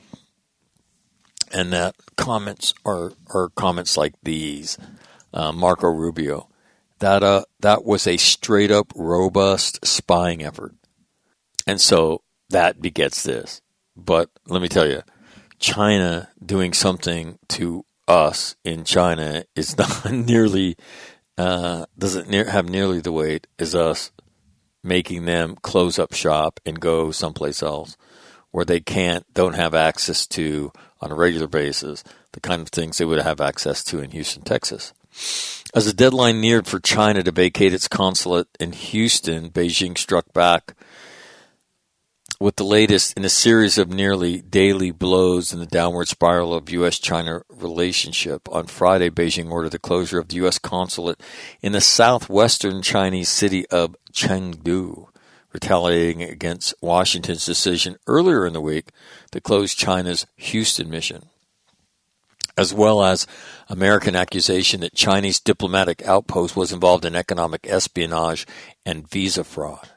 [SPEAKER 2] And that comments are, are comments like these. Uh, Marco Rubio. That uh that was a straight up robust spying effort. And so that begets this. But let me tell you, China doing something to us in China is not nearly uh doesn't near, have nearly the weight as us making them close up shop and go someplace else where they can't don't have access to on a regular basis, the kind of things they would have access to in Houston, Texas. As the deadline neared for China to vacate its consulate in Houston, Beijing struck back with the latest in a series of nearly daily blows in the downward spiral of U S China relationship. On Friday, Beijing ordered the closure of the U S consulate in the southwestern Chinese city of Chengdu, retaliating against Washington's decision earlier in the week to close China's Houston mission, as well as American accusation that Chinese diplomatic outpost was involved in economic espionage and visa fraud.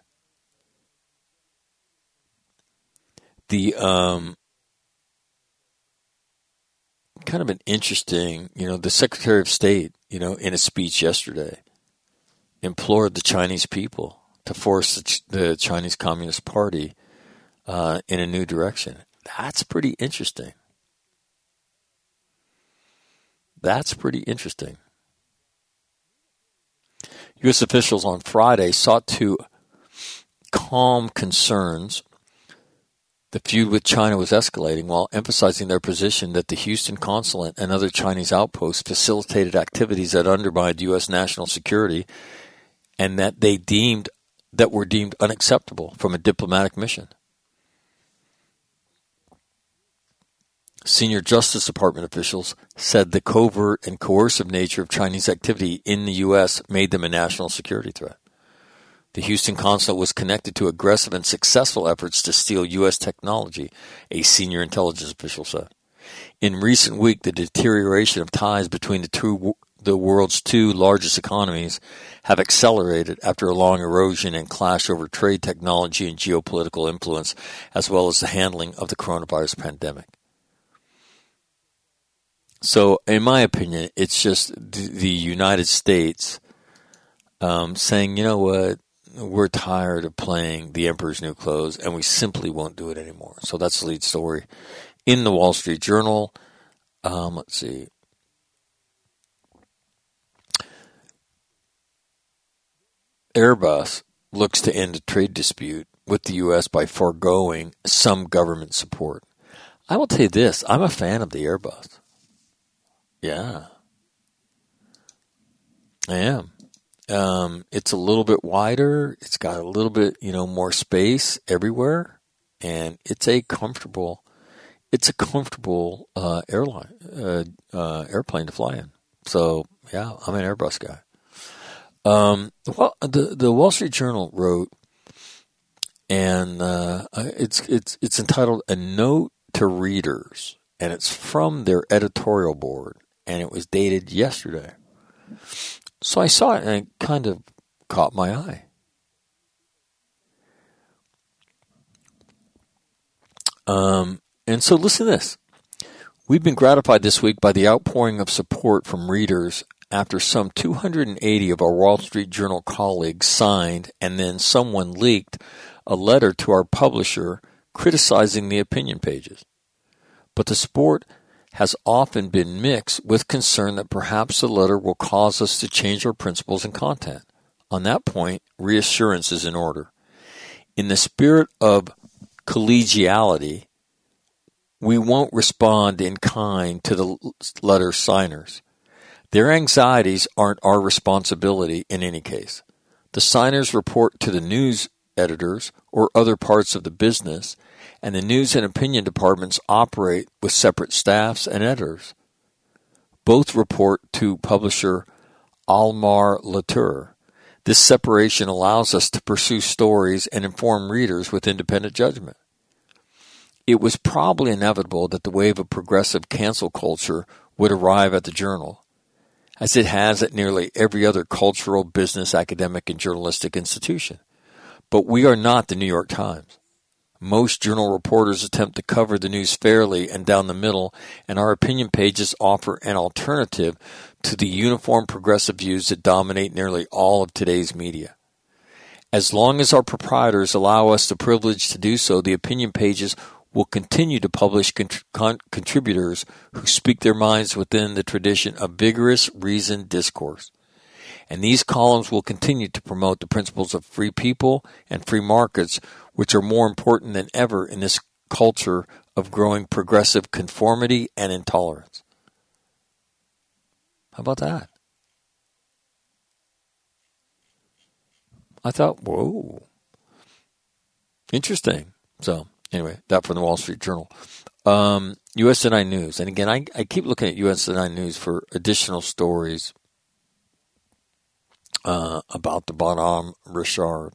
[SPEAKER 2] The um, kind of an interesting, you know, the Secretary of State, you know, in a speech yesterday, implored the Chinese people to force the, Ch- the Chinese Communist Party uh, in a new direction. That's pretty interesting. That's pretty interesting. U S officials on Friday sought to calm concerns. The feud with China was escalating while emphasizing their position that the Houston consulate and other Chinese outposts facilitated activities that undermined U S national security and that they deemed that were deemed unacceptable from a diplomatic mission. Senior Justice Department officials said the covert and coercive nature of Chinese activity in the U S made them a national security threat. The Houston consulate was connected to aggressive and successful efforts to steal U S technology, a senior intelligence official said. In recent weeks, the deterioration of ties between the two the world's two largest economies have accelerated after a long erosion and clash over trade, technology, and geopolitical influence, as well as the handling of the coronavirus pandemic. So, in my opinion, it's just the, the United States um, saying, you know what, we're tired of playing the emperor's new clothes, and we simply won't do it anymore. So that's the lead story in the Wall Street Journal. Um, let's see. Airbus looks to end a trade dispute with the U S by foregoing some government support. I will tell you this, I'm a fan of the Airbus. Yeah. I am. Um, it's a little bit wider. It's got a little bit, you know, more space everywhere, and it's a comfortable, it's a comfortable uh, airline, uh, uh, airplane to fly in. So yeah, I'm an Airbus guy. Um, well, the the Wall Street Journal wrote, and uh, it's it's it's entitled "A Note to Readers," and it's from their editorial board, and it was dated yesterday. So I saw it, and it kind of caught my eye. Um, and so listen to this. We've been gratified this week by the outpouring of support from readers after some two hundred eighty of our Wall Street Journal colleagues signed and then someone leaked a letter to our publisher criticizing the opinion pages. But the support has often been mixed with concern that perhaps the letter will cause us to change our principles and content. On that point, reassurance is in order. In the spirit of collegiality, we won't respond in kind to the letter signers. Their anxieties aren't our responsibility in any case. The signers report to the news editors or other parts of the business, and the news and opinion departments operate with separate staffs and editors. Both report to publisher Almar Latour. This separation allows us to pursue stories and inform readers with independent judgment. It was probably inevitable that the wave of progressive cancel culture would arrive at the Journal, as it has at nearly every other cultural, business, academic, and journalistic institution. But we are not the New York Times. Most Journal reporters attempt to cover the news fairly and down the middle, and our opinion pages offer an alternative to the uniform progressive views that dominate nearly all of today's media. As long as our proprietors allow us the privilege to do so, the opinion pages will continue to publish cont- con- contributors who speak their minds within the tradition of vigorous, reasoned discourse. And these columns will continue to promote the principles of free people and free markets, which are more important than ever in this culture of growing progressive conformity and intolerance. How about that? I thought, whoa, interesting. So anyway, that from the Wall Street Journal. Um, U S A nine News. And again, I, I keep looking at U S A nine News for additional stories uh, about the Bonhomme Richard.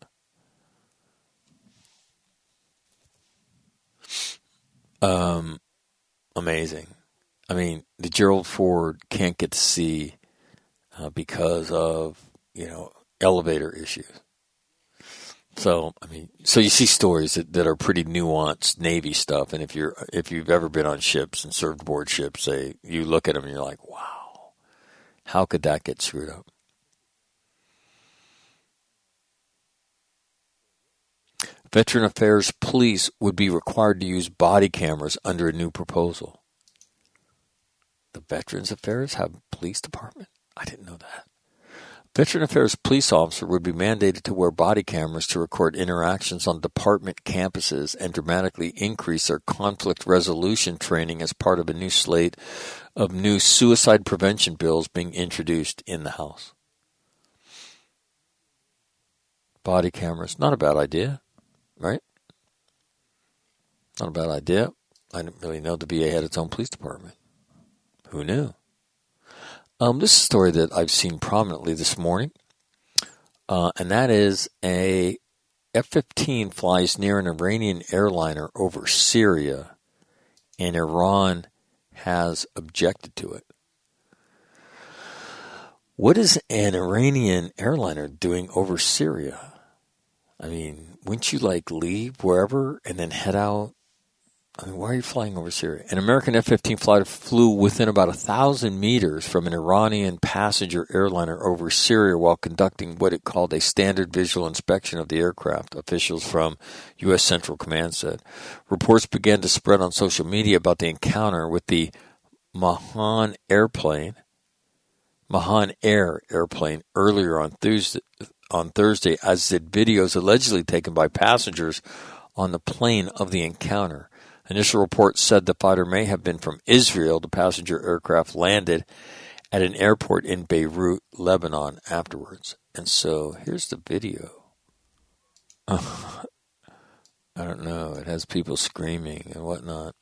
[SPEAKER 2] Um, amazing. I mean, the Gerald Ford can't get to sea uh, because of, you know, elevator issues. So, I mean, so you see stories that, that are pretty nuanced Navy stuff, and if you're if you've ever been on ships and served aboard ships, they you look at them and you're like, wow, how could that get screwed up? Veteran Affairs Police would be required to use body cameras under a new proposal. The Veterans Affairs have a police department? I didn't know that. Veteran Affairs police officer would be mandated to wear body cameras to record interactions on department campuses and dramatically increase their conflict resolution training as part of a new slate of new suicide prevention bills being introduced in the House. Body cameras, not a bad idea, right? Not a bad idea. I didn't really know the V A had its own police department. Who knew? Um, this is a story that I've seen prominently this morning, uh, and that is a F fifteen flies near an Iranian airliner over Syria, and Iran has objected to it. What is an Iranian airliner doing over Syria? I mean, wouldn't you, like, leave wherever and then head out? I mean, why are you flying over Syria? An American F fifteen fighter flew within about a thousand meters from an Iranian passenger airliner over Syria while conducting what it called a standard visual inspection of the aircraft, officials from U S Central Command said. Reports began to spread on social media about the encounter with the Mahan airplane, Mahan Air airplane earlier on Thursday, on Thursday, as did videos allegedly taken by passengers on the plane of the encounter. Initial reports said the fighter may have been from Israel. The passenger aircraft landed at an airport in Beirut, Lebanon afterwards. And so here's the video. Oh, I don't know. It has people screaming and whatnot.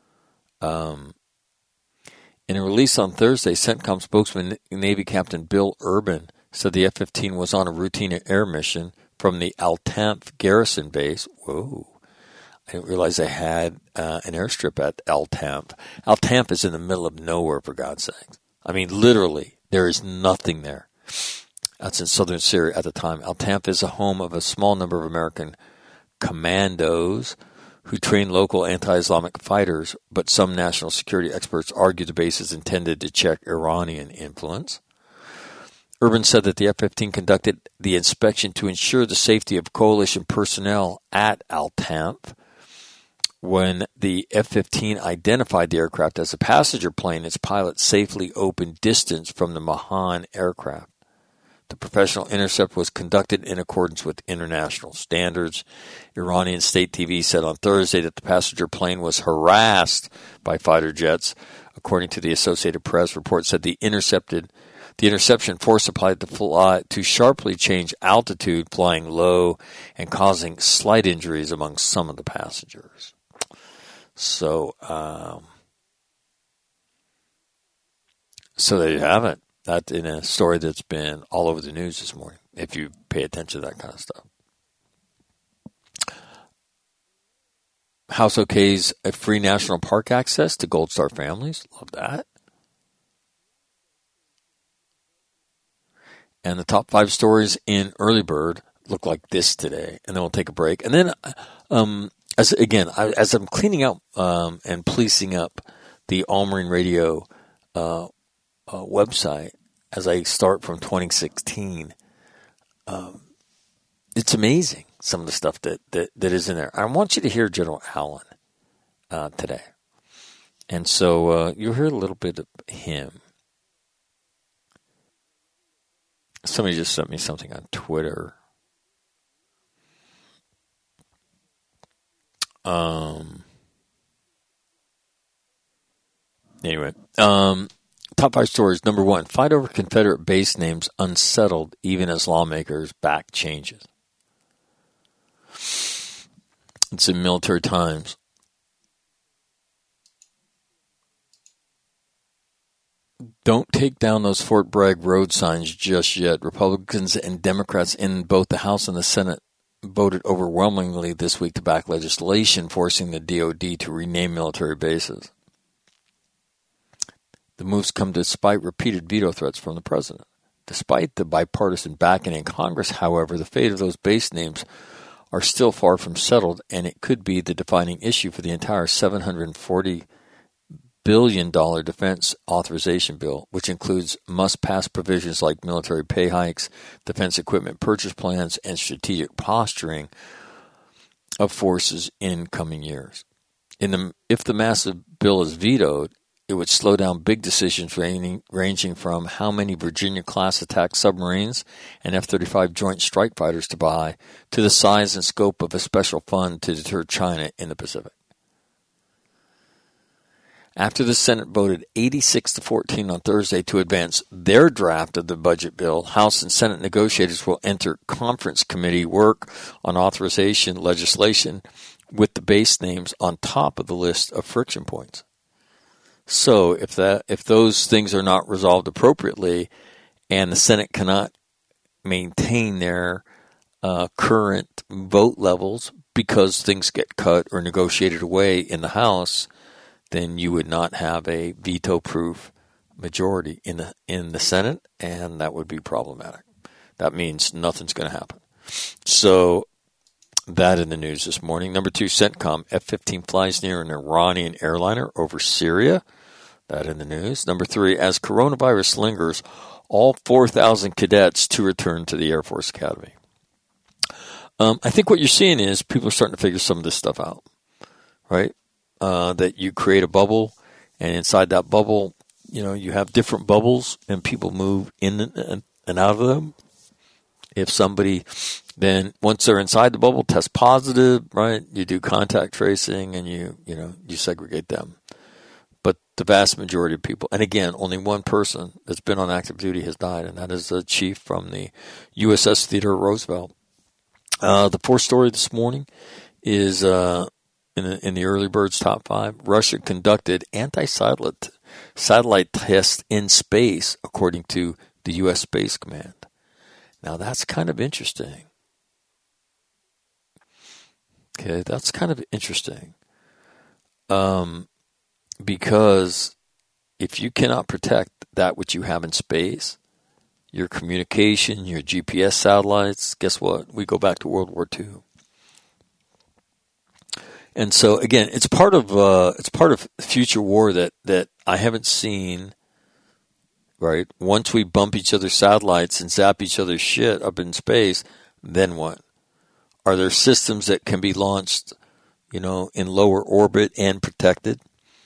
[SPEAKER 2] Um, in a release on Thursday, CENTCOM spokesman Navy Captain Bill Urban said the F fifteen was on a routine air mission from the Al-Tanf garrison base. Whoa. I didn't realize they had uh, an airstrip at Al-Tanf. Al-Tanf is in the middle of nowhere, for God's sake. I mean, literally, there is nothing there. That's in southern Syria at the time. Al-Tanf is a home of a small number of American commandos who train local anti-Islamic fighters, but some national security experts argue the base is intended to check Iranian influence. Urban said that the F fifteen conducted the inspection to ensure the safety of coalition personnel at Al-Tanf. When the F fifteen identified the aircraft as a passenger plane, its pilot safely opened distance from the Mahan aircraft. The professional intercept was conducted in accordance with international standards. Iranian state T V said on Thursday that the passenger plane was harassed by fighter jets. According to the Associated Press, report said the intercepted the interception forced the pilot to fly to sharply change altitude, flying low and causing slight injuries among some of the passengers. So, um, so there you have it. That's in a story that's been all over the news this morning, if you pay attention to that kind of stuff. House okays a free national park access to Gold Star families. Love that. And the top five stories in Early Bird look like this today. And then we'll take a break. And then, um, as again, I, as I'm cleaning up um, and policing up the All Marine Radio uh, uh, website, as I start from twenty sixteen, um, it's amazing some of the stuff that, that, that is in there. I want you to hear General Allen uh, today. And so uh, you'll hear a little bit of him. Somebody just sent me something on Twitter. Um. Anyway, um, top five stories. Number one, fight over Confederate base names unsettled even as lawmakers back changes. It's in Military Times. Don't take down those Fort Bragg road signs just yet. Republicans and Democrats in both the House and the Senate voted overwhelmingly this week to back legislation forcing the D O D to rename military bases. The moves come despite repeated veto threats from the president. Despite the bipartisan backing in Congress, however, the fate of those base names are still far from settled, and it could be the defining issue for the entire seven hundred forty billion dollars defense authorization bill, which includes must-pass provisions like military pay hikes, defense equipment purchase plans, and strategic posturing of forces in coming years. In the, if the massive bill is vetoed, it would slow down big decisions ranging, ranging from how many Virginia-class attack submarines and F thirty-five Joint Strike Fighters to buy to the size and scope of a special fund to deter China in the Pacific. After the Senate voted eighty-six to fourteen on Thursday to advance their draft of the budget bill, House and Senate negotiators will enter conference committee work on authorization legislation with the base names on top of the list of friction points. So if that if those things are not resolved appropriately and the Senate cannot maintain their uh, current vote levels because things get cut or negotiated away in the House, then you would not have a veto-proof majority in the in the Senate, and that would be problematic. That means nothing's going to happen. So that in the news this morning. Number two, CENTCOM, F fifteen flies near an Iranian airliner over Syria. That in the news. Number three, as coronavirus lingers, all four thousand cadets to return to the Air Force Academy. Um, I think what you're seeing is people are starting to figure some of this stuff out, right? Uh, that you create a bubble, and inside that bubble, you know, you have different bubbles, and people move in and out of them. If somebody then, once they're inside the bubble, test positive, right, you do contact tracing, and you, you know, you segregate them. But the vast majority of people, and again, only one person that's been on active duty has died, and that is a chief from the U S S Theodore Roosevelt. Uh, the fourth story this morning is uh, in, the, in the early birds top five. Russia conducted anti-satellite satellite tests in space, according to the U S Space Command. Now, that's kind of interesting. Okay, that's kind of interesting. Um, because if you cannot protect that which you have in space, your communication, your G P S satellites, guess what? We go back to World War Two. And so, again, it's part of uh, it's part of future war that, that I haven't seen. Right? Once we bump each other's satellites and zap each other's shit up in space, then what? Are there systems that can be launched, you know, in lower orbit and protected?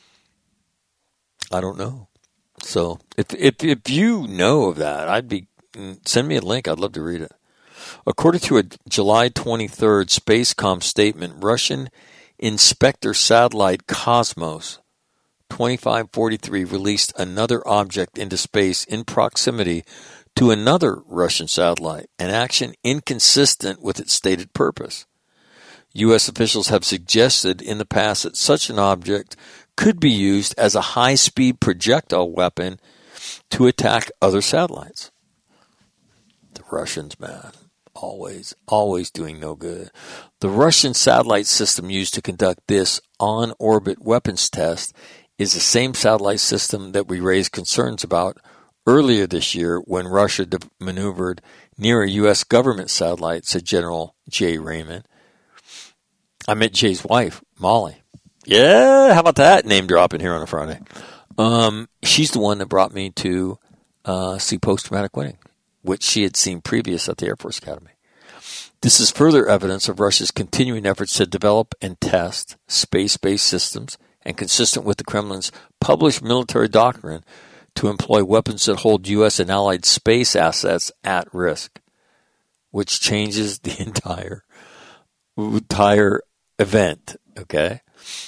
[SPEAKER 2] I don't know. So if if if you know of that, I'd be send me a link. I'd love to read it. According to a July twenty-third Spacecom statement, Russian Inspector satellite Cosmos twenty-five forty-three released another object into space in proximity to another Russian satellite, an action inconsistent with its stated purpose. U S officials have suggested in the past that such an object could be used as a high-speed projectile weapon to attack other satellites. The Russians, man, always, always doing no good. The Russian satellite system used to conduct this on-orbit weapons test is the same satellite system that we raised concerns about earlier this year when Russia maneuvered near a U S government satellite, said General Jay Raymond. I met Jay's wife, Molly. Yeah, how about that? Name dropping here on a Friday. Um, she's the one that brought me to uh, see Post-Traumatic Winning, which she had seen previous at the Air Force Academy. This is further evidence of Russia's continuing efforts to develop and test space-based systems and consistent with the Kremlin's published military doctrine to employ weapons that hold U S and allied space assets at risk, which changes the entire entire event, okay?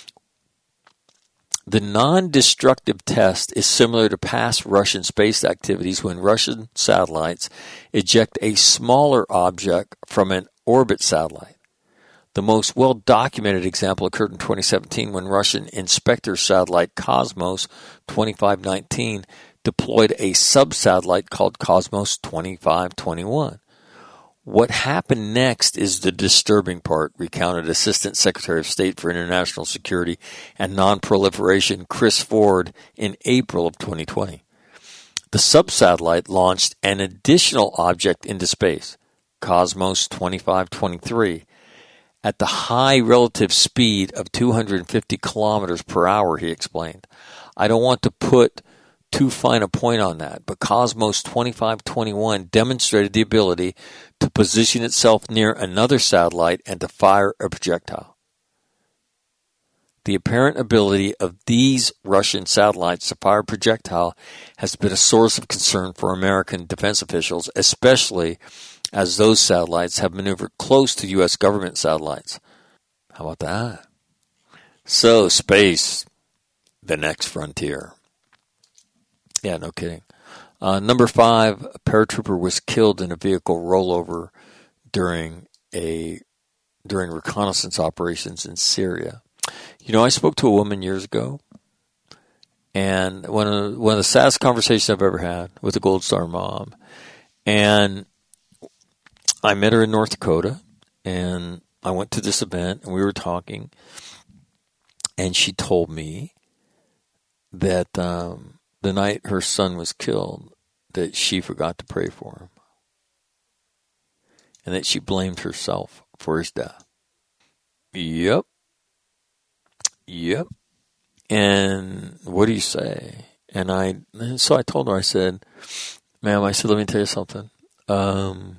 [SPEAKER 2] The non-destructive test is similar to past Russian space activities when Russian satellites eject a smaller object from an orbit satellite. The most well-documented example occurred in twenty seventeen when Russian Inspector satellite Cosmos twenty-five nineteen deployed a sub-satellite called Cosmos twenty-five twenty-one. What happened next is the disturbing part, recounted Assistant Secretary of State for International Security and Non-Proliferation Chris Ford in April of twenty twenty. The sub-satellite launched an additional object into space, Cosmos twenty-five twenty-three, at the high relative speed of two hundred fifty kilometers per hour, he explained. I don't want to put too fine a point on that, but Cosmos twenty-five twenty-one demonstrated the ability to position itself near another satellite and to fire a projectile. The apparent ability of these Russian satellites to fire a projectile has been a source of concern for American defense officials, especially as those satellites have maneuvered close to U S government satellites. How about that? So, space, the next frontier. Yeah, no kidding. Uh, number five, a paratrooper was killed in a vehicle rollover during a during reconnaissance operations in Syria. You know, I spoke to a woman years ago, and one of one of the saddest conversations I've ever had with a Gold Star mom, and I met her in North Dakota, and I went to this event, and we were talking, and she told me that um, the night her son was killed, that she forgot to pray for him, and that she blamed herself for his death. Yep. Yep. And what do you say? And I, and so I told her, I said, ma'am, I said, let me tell you something. Um,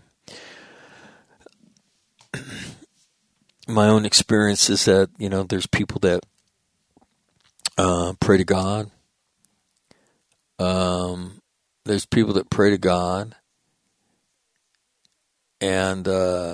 [SPEAKER 2] my own experience is that, you know, there's people that uh, pray to God. Um, there's people that pray to God, and uh,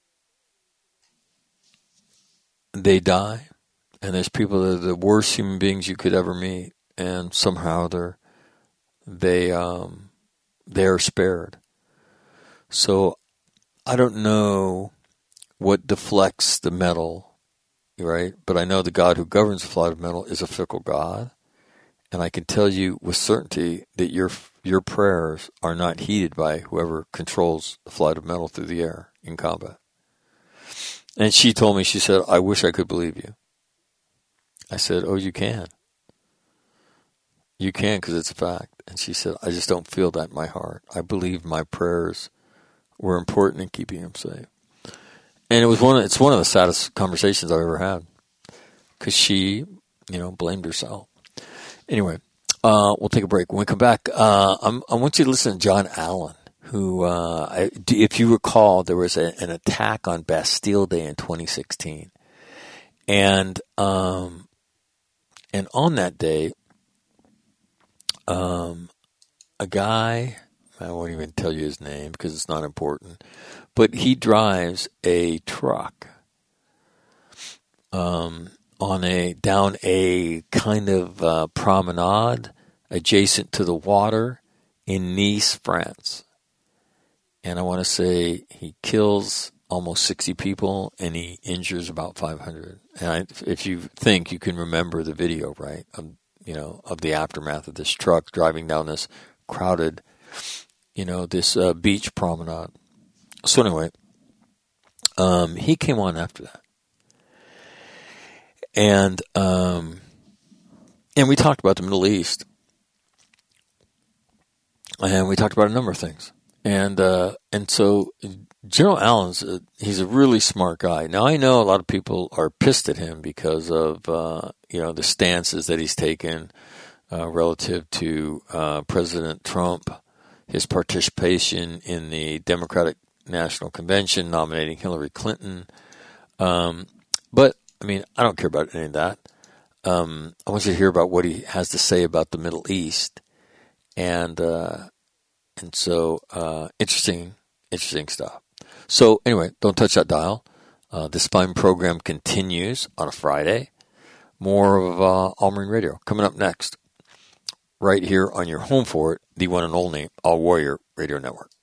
[SPEAKER 2] they die. And there's people that are the worst human beings you could ever meet, and somehow they're they um, they are spared. So I don't know what deflects the metal, right? But I know the God who governs the flight of metal is a fickle God, and I can tell you with certainty that your your prayers are not heeded by whoever controls the flight of metal through the air in combat. And she told me, she said, I wish I could believe you. I said, oh, you can. You can, because it's a fact. And she said, I just don't feel that in my heart. I believe my prayers were important in keeping him safe. And it was one of, it's one of the saddest conversations I've ever had, because she, you know, blamed herself. Anyway, uh, we'll take a break. When we come back, uh, I'm, I want you to listen to John Allen, who, uh, I, if you recall, there was a, an attack on Bastille Day in twenty sixteen. And, um, And on that day, um, a guy, I won't even tell you his name because it's not important, but he drives a truck um, on a down a kind of uh, promenade adjacent to the water in Nice, France. And I want to say he kills almost sixty people, and he injures about five hundred. And I, if you think you can remember the video, right, of, you know, of the aftermath of this truck driving down this crowded, you know, this uh, beach promenade. So anyway, um, he came on after that. And, um, and we talked about the Middle East. And we talked about a number of things. And, uh, and so General Allen's, a, he's a really smart guy. Now, I know a lot of people are pissed at him because of, uh, you know, the stances that he's taken uh, relative to uh, President Trump, his participation in the Democratic National Convention nominating Hillary Clinton. Um, but, I mean, I don't care about any of that. Um, I want you to hear about what he has to say about the Middle East. And, uh, and so, uh, interesting, interesting stuff. So anyway, don't touch that dial. Uh, this fine program continues on a Friday. More of uh, All Marine Radio coming up next, right here on your home for it, the one and only All Warrior Radio Network.